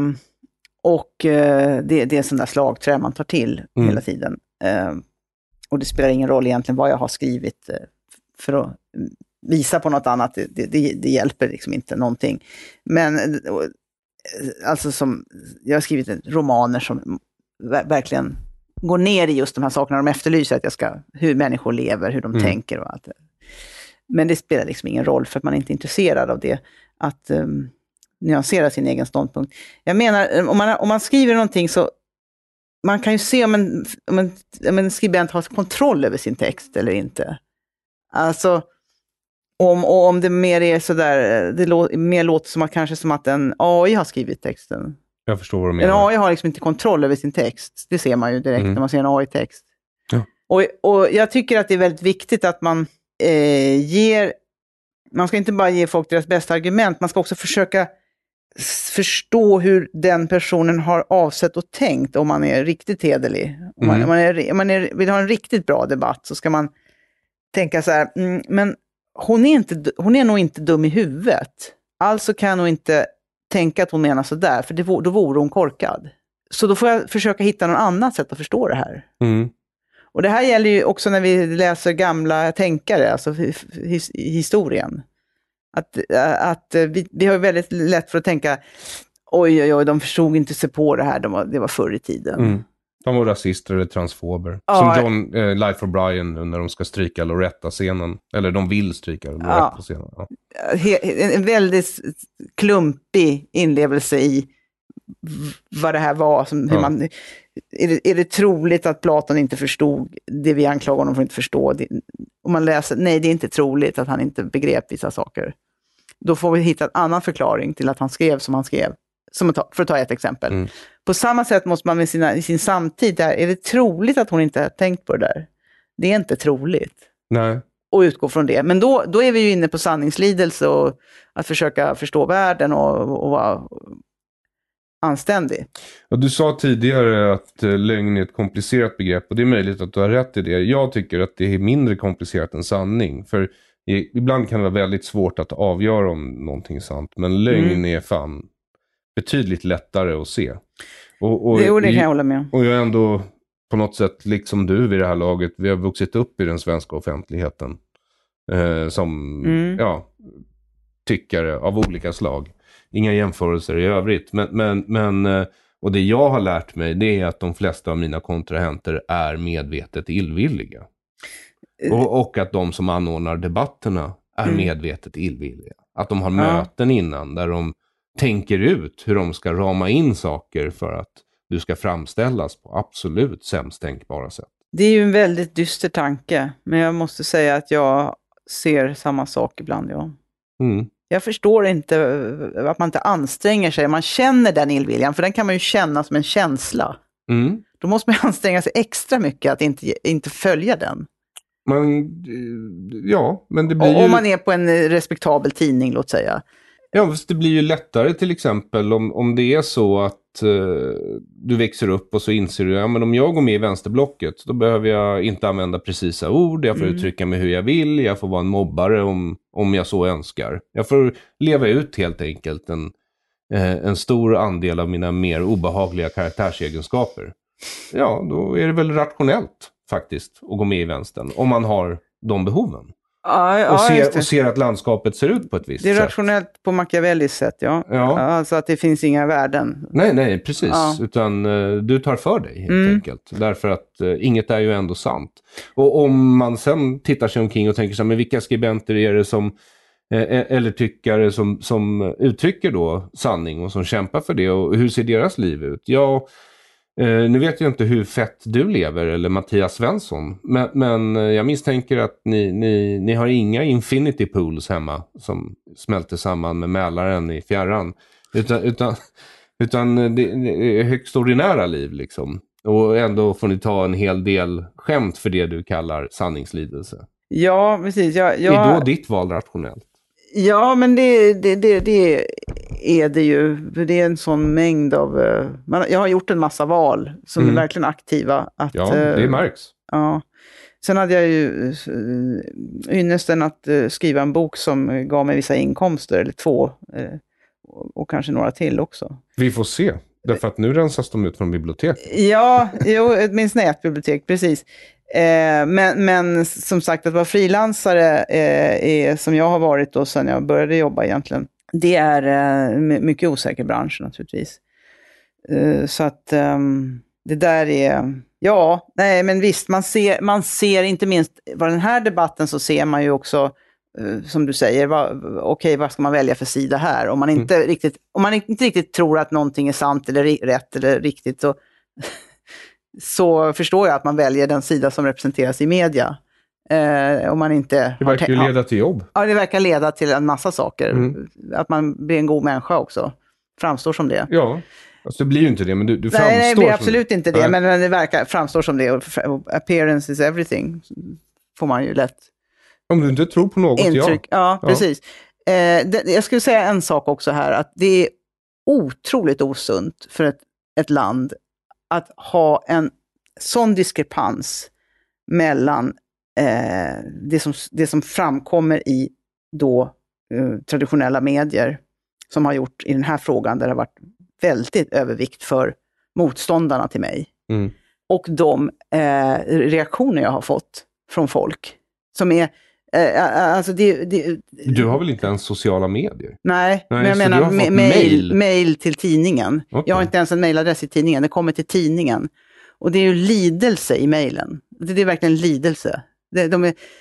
Det är sådana slagträ man tar till hela tiden. Och det spelar ingen roll egentligen vad jag har skrivit för att visa på något annat. Det hjälper liksom inte någonting. Men som jag har skrivit romaner som verkligen går ner i just de här sakerna. De efterlyser att hur människor lever, hur de tänker och allt det. Men det spelar liksom ingen roll för att man är inte intresserad av det. Att nyansera sin egen ståndpunkt. Jag menar, om man skriver någonting så man kan ju se om en skribent har kontroll över sin text eller inte. Alltså om det mer är sådär, det mer låter som att en AI har skrivit texten. Jag förstår vad du menar. En AI har liksom inte kontroll över sin text. Det ser man ju direkt när man ser en AI-text. Ja. Och jag tycker att det är väldigt viktigt att man man ska inte bara ge folk deras bästa argument, man ska också försöka förstå hur den personen har avsett och tänkt, om man är riktigt hederlig. Om man vill ha en riktigt bra debatt, så ska man tänka så här, men hon är nog inte dum i huvudet. Alltså kan jag nog inte tänka att hon menar så där, för då vore hon korkad. Så då får jag försöka hitta något annat sätt att förstå det här. Och det här gäller ju också när vi läser gamla tänkare, alltså historien. Att vi har väldigt lätt för att tänka, oj, de förstod inte sig på det här, det var förr i tiden. De var rasister eller transfober. Ja, som John Life O'Brien när de ska stryka Loretta-scenen. Eller de vill stryka Loretta-scenen. Ja. En väldigt klumpig inlevelse i vad det här var. Hur man, är det troligt att Platon inte förstod det vi anklagar honom för att inte förstå? Om man läser, nej, det är inte troligt att han inte begrep vissa saker. Då får vi hitta en annan förklaring till att han skrev som han skrev. För att ta ett exempel. På samma sätt måste man med sin samtid där, är det troligt att hon inte har tänkt på det där? Det är inte troligt. Nej. Och utgå från det. Men då är vi ju inne på sanningslidelse och att försöka förstå världen och vara anständig. Och du sa tidigare att lögn är ett komplicerat begrepp, och det är möjligt att du har rätt i det. Jag tycker att det är mindre komplicerat än sanning. För ibland kan det vara väldigt svårt att avgöra om någonting är sant. Men lögn är fan betydligt lättare att se. Det kan jag hålla med. Och jag är ändå på något sätt, liksom du vid det här laget, vi har vuxit upp i den svenska offentligheten som tyckare av olika slag. Inga jämförelser i övrigt. Men och det jag har lärt mig, det är att de flesta av mina kontrahenter är medvetet illvilliga. Och att de som anordnar debatterna är medvetet illvilliga. Att de har möten innan där de tänker ut hur de ska rama in saker för att du ska framställas på absolut sämst tänkbara sätt. Det är ju en väldigt dyster tanke, men jag måste säga att jag ser samma sak ibland, ja. Jag förstår inte att man inte anstränger sig. Man känner den illviljan, för den kan man ju känna som en känsla. Då måste man anstränga sig extra mycket att inte följa den. Men det blir om man är på en respektabel tidning, låt säga. Ja, det blir ju lättare till exempel om det är så att du växer upp och så inser du, men om jag går med i vänsterblocket, då behöver jag inte använda precisa ord, jag får uttrycka mig hur jag vill, jag får vara en mobbare om jag så önskar. Jag får leva ut helt enkelt en stor andel av mina mer obehagliga karaktärsegenskaper. Ja, då är det väl rationellt faktiskt att gå med i vänstern, om man har de behoven. Och ser att landskapet ser ut på ett visst sätt. Det är rationellt på Machiavellis sätt, ja. Alltså att det finns inga värden. Nej, precis. Utan du tar för dig helt enkelt. Därför att inget är ju ändå sant. Och om man sen tittar sig omkring och tänker så här, men vilka skribenter är det som eller tyckare som uttrycker då sanning och som kämpar för det, och hur ser deras liv ut? Nu vet jag inte hur fett du lever eller Mattias Svensson, men jag misstänker att ni har inga infinity pools hemma som smälter samman med Mälaren i fjärran, utan det är högst ordinära liv liksom. Och ändå får ni ta en hel del skämt för det du kallar sanningslidelse. Ja, precis. Är då ditt val rationellt? Ja, men det är det ju. Det är en sån mängd av... jag har gjort en massa val som är verkligen aktiva. Det märks. Ja. Sen hade jag ju ynnesten att skriva en bok som gav mig vissa inkomster, eller 2, och kanske några till också. Vi får se. Därför att nu rensas de ut från bibliotek. Ja, minst nätbibliotek, precis. Men som sagt, att vara frilansare som jag har varit då sedan jag började jobba egentligen, det är mycket osäker bransch naturligtvis. Så att det där är... Ja, nej, men visst, man ser inte minst vad den här debatten, så ser man ju också, som du säger, vad ska man välja för sida här? Om man inte riktigt tror att någonting är sant eller rätt eller riktigt, så förstår jag att man väljer den sida som representeras i media. Om man inte det verkar ju leda till jobb. Ja, det verkar leda till en massa saker. Att man blir en god människa också. Framstår som det. Ja, alltså det blir ju inte det, men du framstår. Nej, det blir absolut inte det, men det framstår som det. Appearance is everything, får man ju lätt Om du inte tror på något, intryck. Ja, precis. Jag skulle säga en sak också här, att det är otroligt osunt för ett land att ha en sån diskrepans mellan det som framkommer i då traditionella medier som har gjort i den här frågan, där det har varit väldigt övervikt för motståndarna till mig. Och de reaktioner jag har fått från folk som är alltså du har väl inte ens sociala medier? Nej, men jag menar mail till tidningen. Okay. Jag har inte ens en mailadress i tidningen. Det kommer till tidningen. Och det är ju lidelse i mailen. Det är verkligen lidelse. De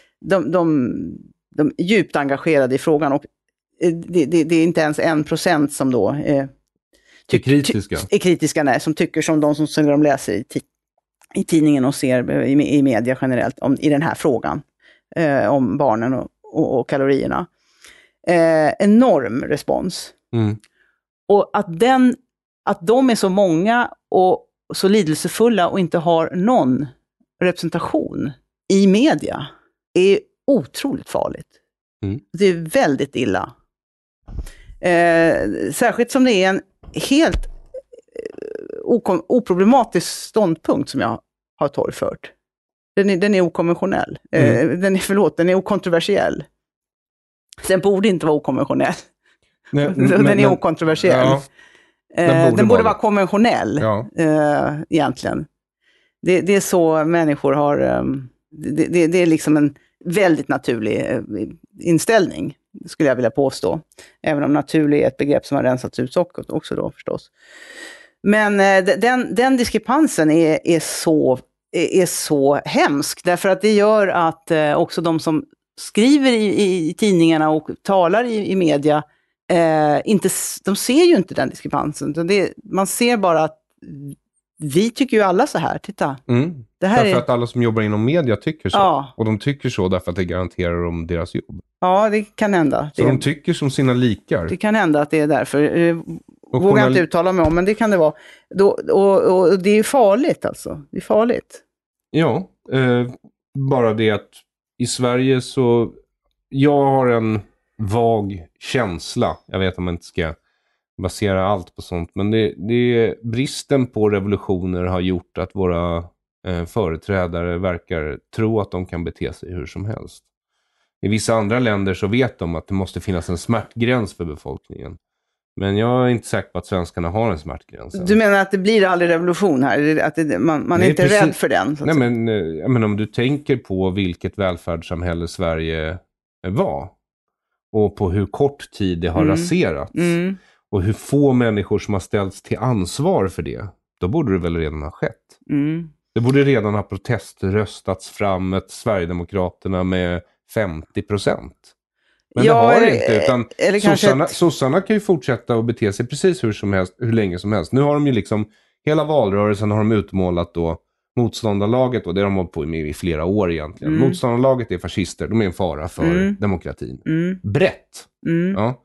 är djupt engagerade i frågan. Och det är inte ens 1% som då är kritiska. Nej, som tycker som de som de läser i tidningen och ser i media generellt i den här frågan. Om barnen och kalorierna. Enorm respons. Och att de är så många och så lidelsefulla och inte har någon representation i media är otroligt farligt. Det är väldigt illa. Särskilt som det är en helt oproblematisk ståndpunkt som jag har torgfört. Den är okonventionell. Den är okontroversiell. Den borde inte vara okonventionell. Den är okontroversiell. Ja, den borde vara konventionell, egentligen. Det är så människor har... Det är liksom en väldigt naturlig inställning, skulle jag vilja påstå. Även om naturlig är ett begrepp som har rensats ut också då, förstås. Men den diskrepansen är så hemsk, därför att det gör att också de som skriver i tidningarna och talar i media de ser ju inte den diskrepansen. Man ser bara att vi tycker ju alla så här, titta. Det här därför att alla som jobbar inom media tycker så. Ja. Och de tycker så därför att det garanterar dem deras jobb. Ja, det kan hända. Så de tycker som sina likar. Det kan hända att det är därför. Vågar inte uttala mig om, men det kan det vara. Och det är farligt alltså. Det är farligt. Ja, bara det att i Sverige så... Jag har en vag känsla. Jag vet att man inte ska basera allt på sånt. Men det bristen på revolutioner har gjort att våra företrädare verkar tro att de kan bete sig hur som helst. I vissa andra länder så vet de att det måste finnas en smärtgräns för befolkningen. Men jag är inte säker på att svenskarna har en smärtgräns. Du menar att det blir aldrig revolution här? Att man är inte precis rädd för den? Nej, men om du tänker på vilket välfärdssamhälle Sverige var. Och på hur kort tid det har raserats. Och hur få människor som har ställts till ansvar för det. Då borde det väl redan ha skett. Det borde redan ha proteströstats fram ett Sverigedemokraterna med 50%. Men det har det inte, utan sossarna kan ju fortsätta att bete sig precis hur länge som helst. Nu har de ju liksom, hela valrörelsen har de utmålat då motståndarlaget, och det har de hållit på med i flera år egentligen. Motståndarlaget är fascister, de är en fara för demokratin. Brett. Ja.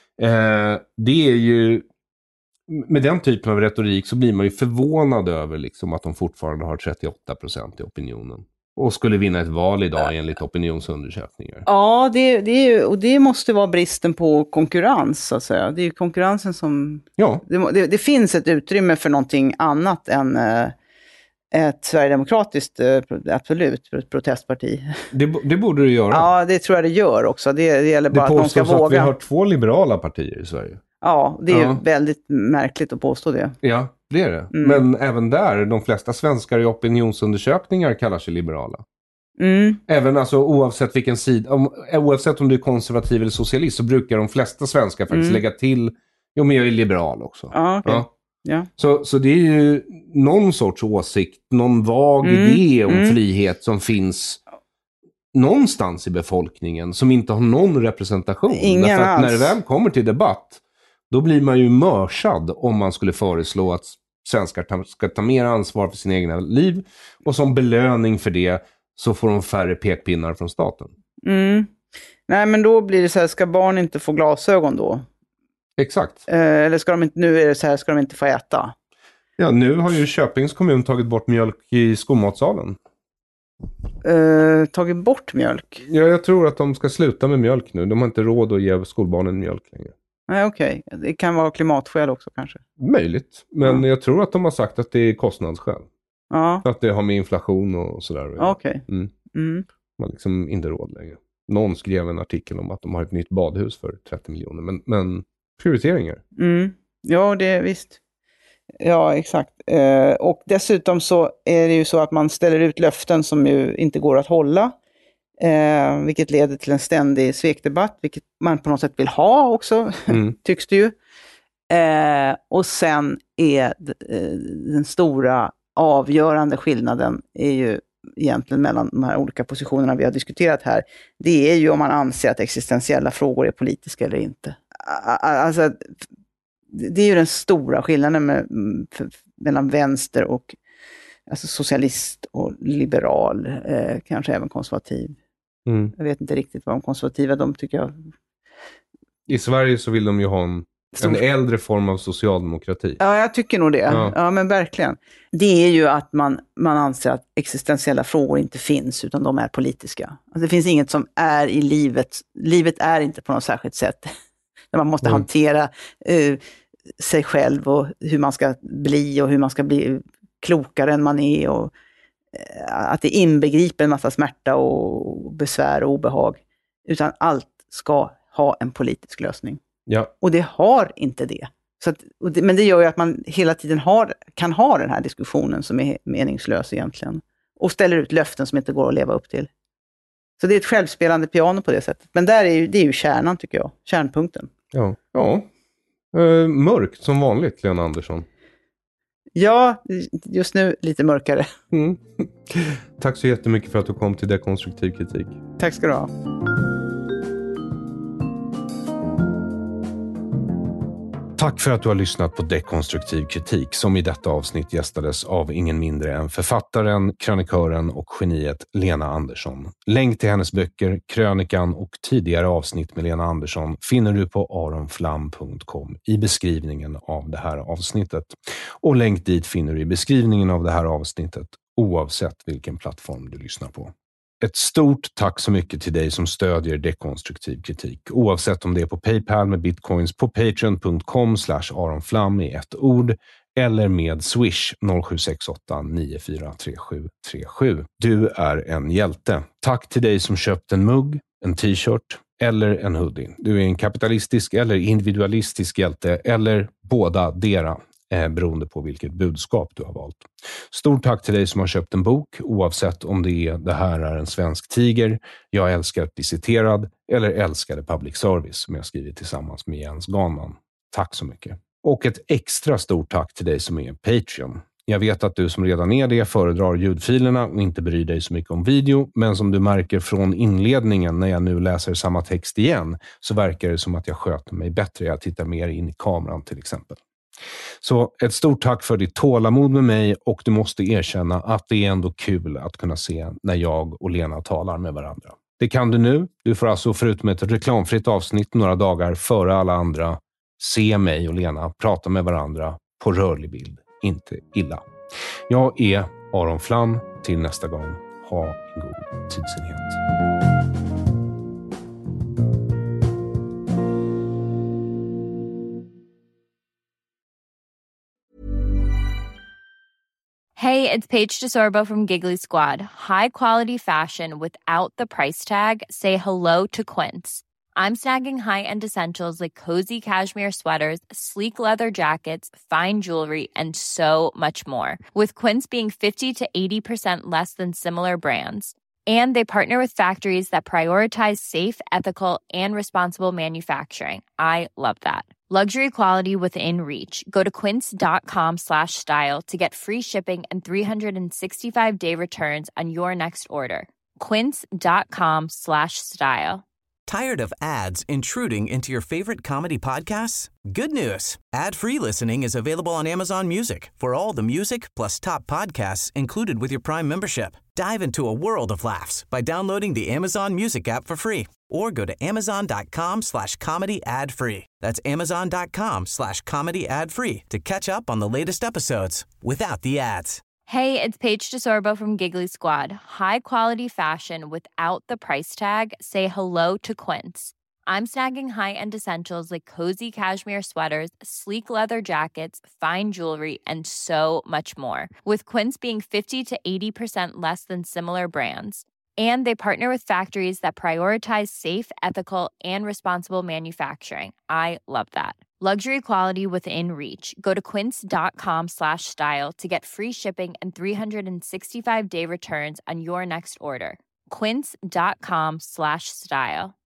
Det är ju, med den typen av retorik så blir man ju förvånad över liksom att de fortfarande har 38% i opinionen. Och skulle vinna ett val idag enligt opinionsundersökningar. Ja, det måste vara bristen på konkurrens, så att säga. Det är ju konkurrensen som... Ja. Det finns ett utrymme för någonting annat än ett sverigedemokratiskt, absolut, protestparti. Det borde det göra. Ja, det tror jag det gör också. Det gäller bara att de ska våga. Att vi har 2 liberala partier i Sverige. Ja, det är ju väldigt märkligt att påstå det. Ja, det är det. Men även där, de flesta svenskar i opinionsundersökningar kallar sig liberala. Även alltså oavsett vilken sida, oavsett om du är konservativ eller socialist, så brukar de flesta svenskar faktiskt lägga till, men jag är liberal också. Okay. Ja. Så det är ju någon sorts åsikt, någon vag idé om frihet som finns någonstans i befolkningen som inte har någon representation. Därför att när det väl kommer till debatt, då blir man ju mörsad om man skulle föreslå att svenskar ska ta mer ansvar för sina egna liv, och som belöning för det så får de färre pekpinnar från staten. Nej, men då blir det så här, ska barn inte få glasögon då? Exakt. Eller ska de inte, nu är det så här, ska de inte få äta? Ja, nu har ju Köpings kommun tagit bort mjölk i skolmatsalen. tagit bort mjölk? Ja, jag tror att de ska sluta med mjölk nu. De har inte råd att ge skolbarnen mjölk längre. Nej, okej. Det kan vara klimatskäl också kanske. Möjligt, men jag tror att de har sagt att det är kostnadsskäl. Ja. För att det har med inflation och sådär. Okej. De har liksom inte råd längre. Någon skrev en artikel om att de har ett nytt badhus för 30 miljoner. Men prioriteringar. Ja, det är visst. Ja, exakt. Och dessutom så är det ju så att man ställer ut löften som ju inte går att hålla. Vilket leder till en ständig svekdebatt, vilket man på något sätt vill ha också, tycks det ju. Och sen är den stora avgörande skillnaden är ju egentligen mellan de här olika positionerna vi har diskuterat här. Det är ju om man anser att existentiella frågor är politiska eller inte. Alltså, det är ju den stora skillnaden mellan vänster och alltså socialist och liberal, kanske även konservativ. Jag vet inte riktigt vad de konservativa, de tycker jag... I Sverige så vill de ju ha en äldre form av socialdemokrati. Ja, jag tycker nog det. Ja, men verkligen. Det är ju att man anser att existentiella frågor inte finns, utan de är politiska. Alltså, det finns inget som är i livet. Livet är inte på något särskilt sätt. Där man måste hantera sig själv och hur man ska bli och hur man ska bli klokare än man är, och att det inbegriper en massa smärta och besvär och obehag, utan allt ska ha en politisk lösning. Ja. Och det har inte det. Så att, men det gör ju att man hela tiden kan ha den här diskussionen som är meningslös egentligen, och ställer ut löften som inte går att leva upp till. Så det är ett självspelande piano på det sättet. Men det är ju kärnan, tycker jag. Kärnpunkten. Ja. Mörkt som vanligt, Lena Andersson. Ja, just nu lite mörkare. Tack så jättemycket för att du kom till Dekonstruktiv kritik. Tack ska du ha. Tack för att du har lyssnat på Dekonstruktiv kritik, som i detta avsnitt gästades av ingen mindre än författaren, krönikören och geniet Lena Andersson. Länk till hennes böcker, krönikan och tidigare avsnitt med Lena Andersson finner du på aronflam.com i beskrivningen av det här avsnittet. Och länk dit finner du i beskrivningen av det här avsnittet oavsett vilken plattform du lyssnar på. Ett stort tack så mycket till dig som stödjer Dekonstruktiv kritik, oavsett om det är på PayPal med bitcoins, på patreon.com/aronflam i ett ord, eller med Swish 0768 943737. Du är en hjälte. Tack till dig som köpt en mugg, en t-shirt eller en hoodie. Du är en kapitalistisk eller individualistisk hjälte, eller båda dera, beroende på vilket budskap du har valt. Stort tack till dig som har köpt en bok, oavsett om det här är en svensk tiger, jag älskar att bli citerad, eller älskade public service, som jag skrivit tillsammans med Jens Ganman. Tack så mycket. Och ett extra stort tack till dig som är Patreon. Jag vet att du som redan är det föredrar ljudfilerna och inte bryr dig så mycket om video, men som du märker från inledningen när jag nu läser samma text igen, så verkar det som att jag sköter mig bättre. Jag tittar mer in i kameran till exempel. Så ett stort tack för ditt tålamod med mig, och du måste erkänna att det är ändå kul att kunna se när jag och Lena talar med varandra. Det kan du nu. Du får alltså, förutom ett reklamfritt avsnitt några dagar före alla andra, se mig och Lena prata med varandra på rörlig bild. Inte illa. Jag är Aron Flam. Till nästa gång. Ha en god tidsenhet. Hey, it's Paige DeSorbo from Giggly Squad. High quality fashion without the price tag. Say hello to Quince. I'm snagging high-end essentials like cozy cashmere sweaters, sleek leather jackets, fine jewelry, and so much more. With Quince being 50 to 80% less than similar brands. And they partner with factories that prioritize safe, ethical, and responsible manufacturing. I love that. Luxury quality within reach. Go to quince.com/style to get free shipping and 365-day returns on your next order. Quince.com/style. Tired of ads intruding into your favorite comedy podcasts? Good news. Ad-free listening is available on Amazon Music for all the music plus top podcasts included with your Prime membership. Dive into a world of laughs by downloading the Amazon Music app for free or go to amazon.com/comedy ad-free. That's amazon.com/comedy ad-free to catch up on the latest episodes without the ads. Hey, it's Paige DeSorbo from Giggly Squad. High quality fashion without the price tag. Say hello to Quince. I'm snagging high-end essentials like cozy cashmere sweaters, sleek leather jackets, fine jewelry, and so much more. With Quince being 50 to 80% less than similar brands. And they partner with factories that prioritize safe, ethical, and responsible manufacturing. I love that. Luxury quality within reach. Go to quince.com/style to get free shipping and 365-day returns on your next order. Quince.com/style.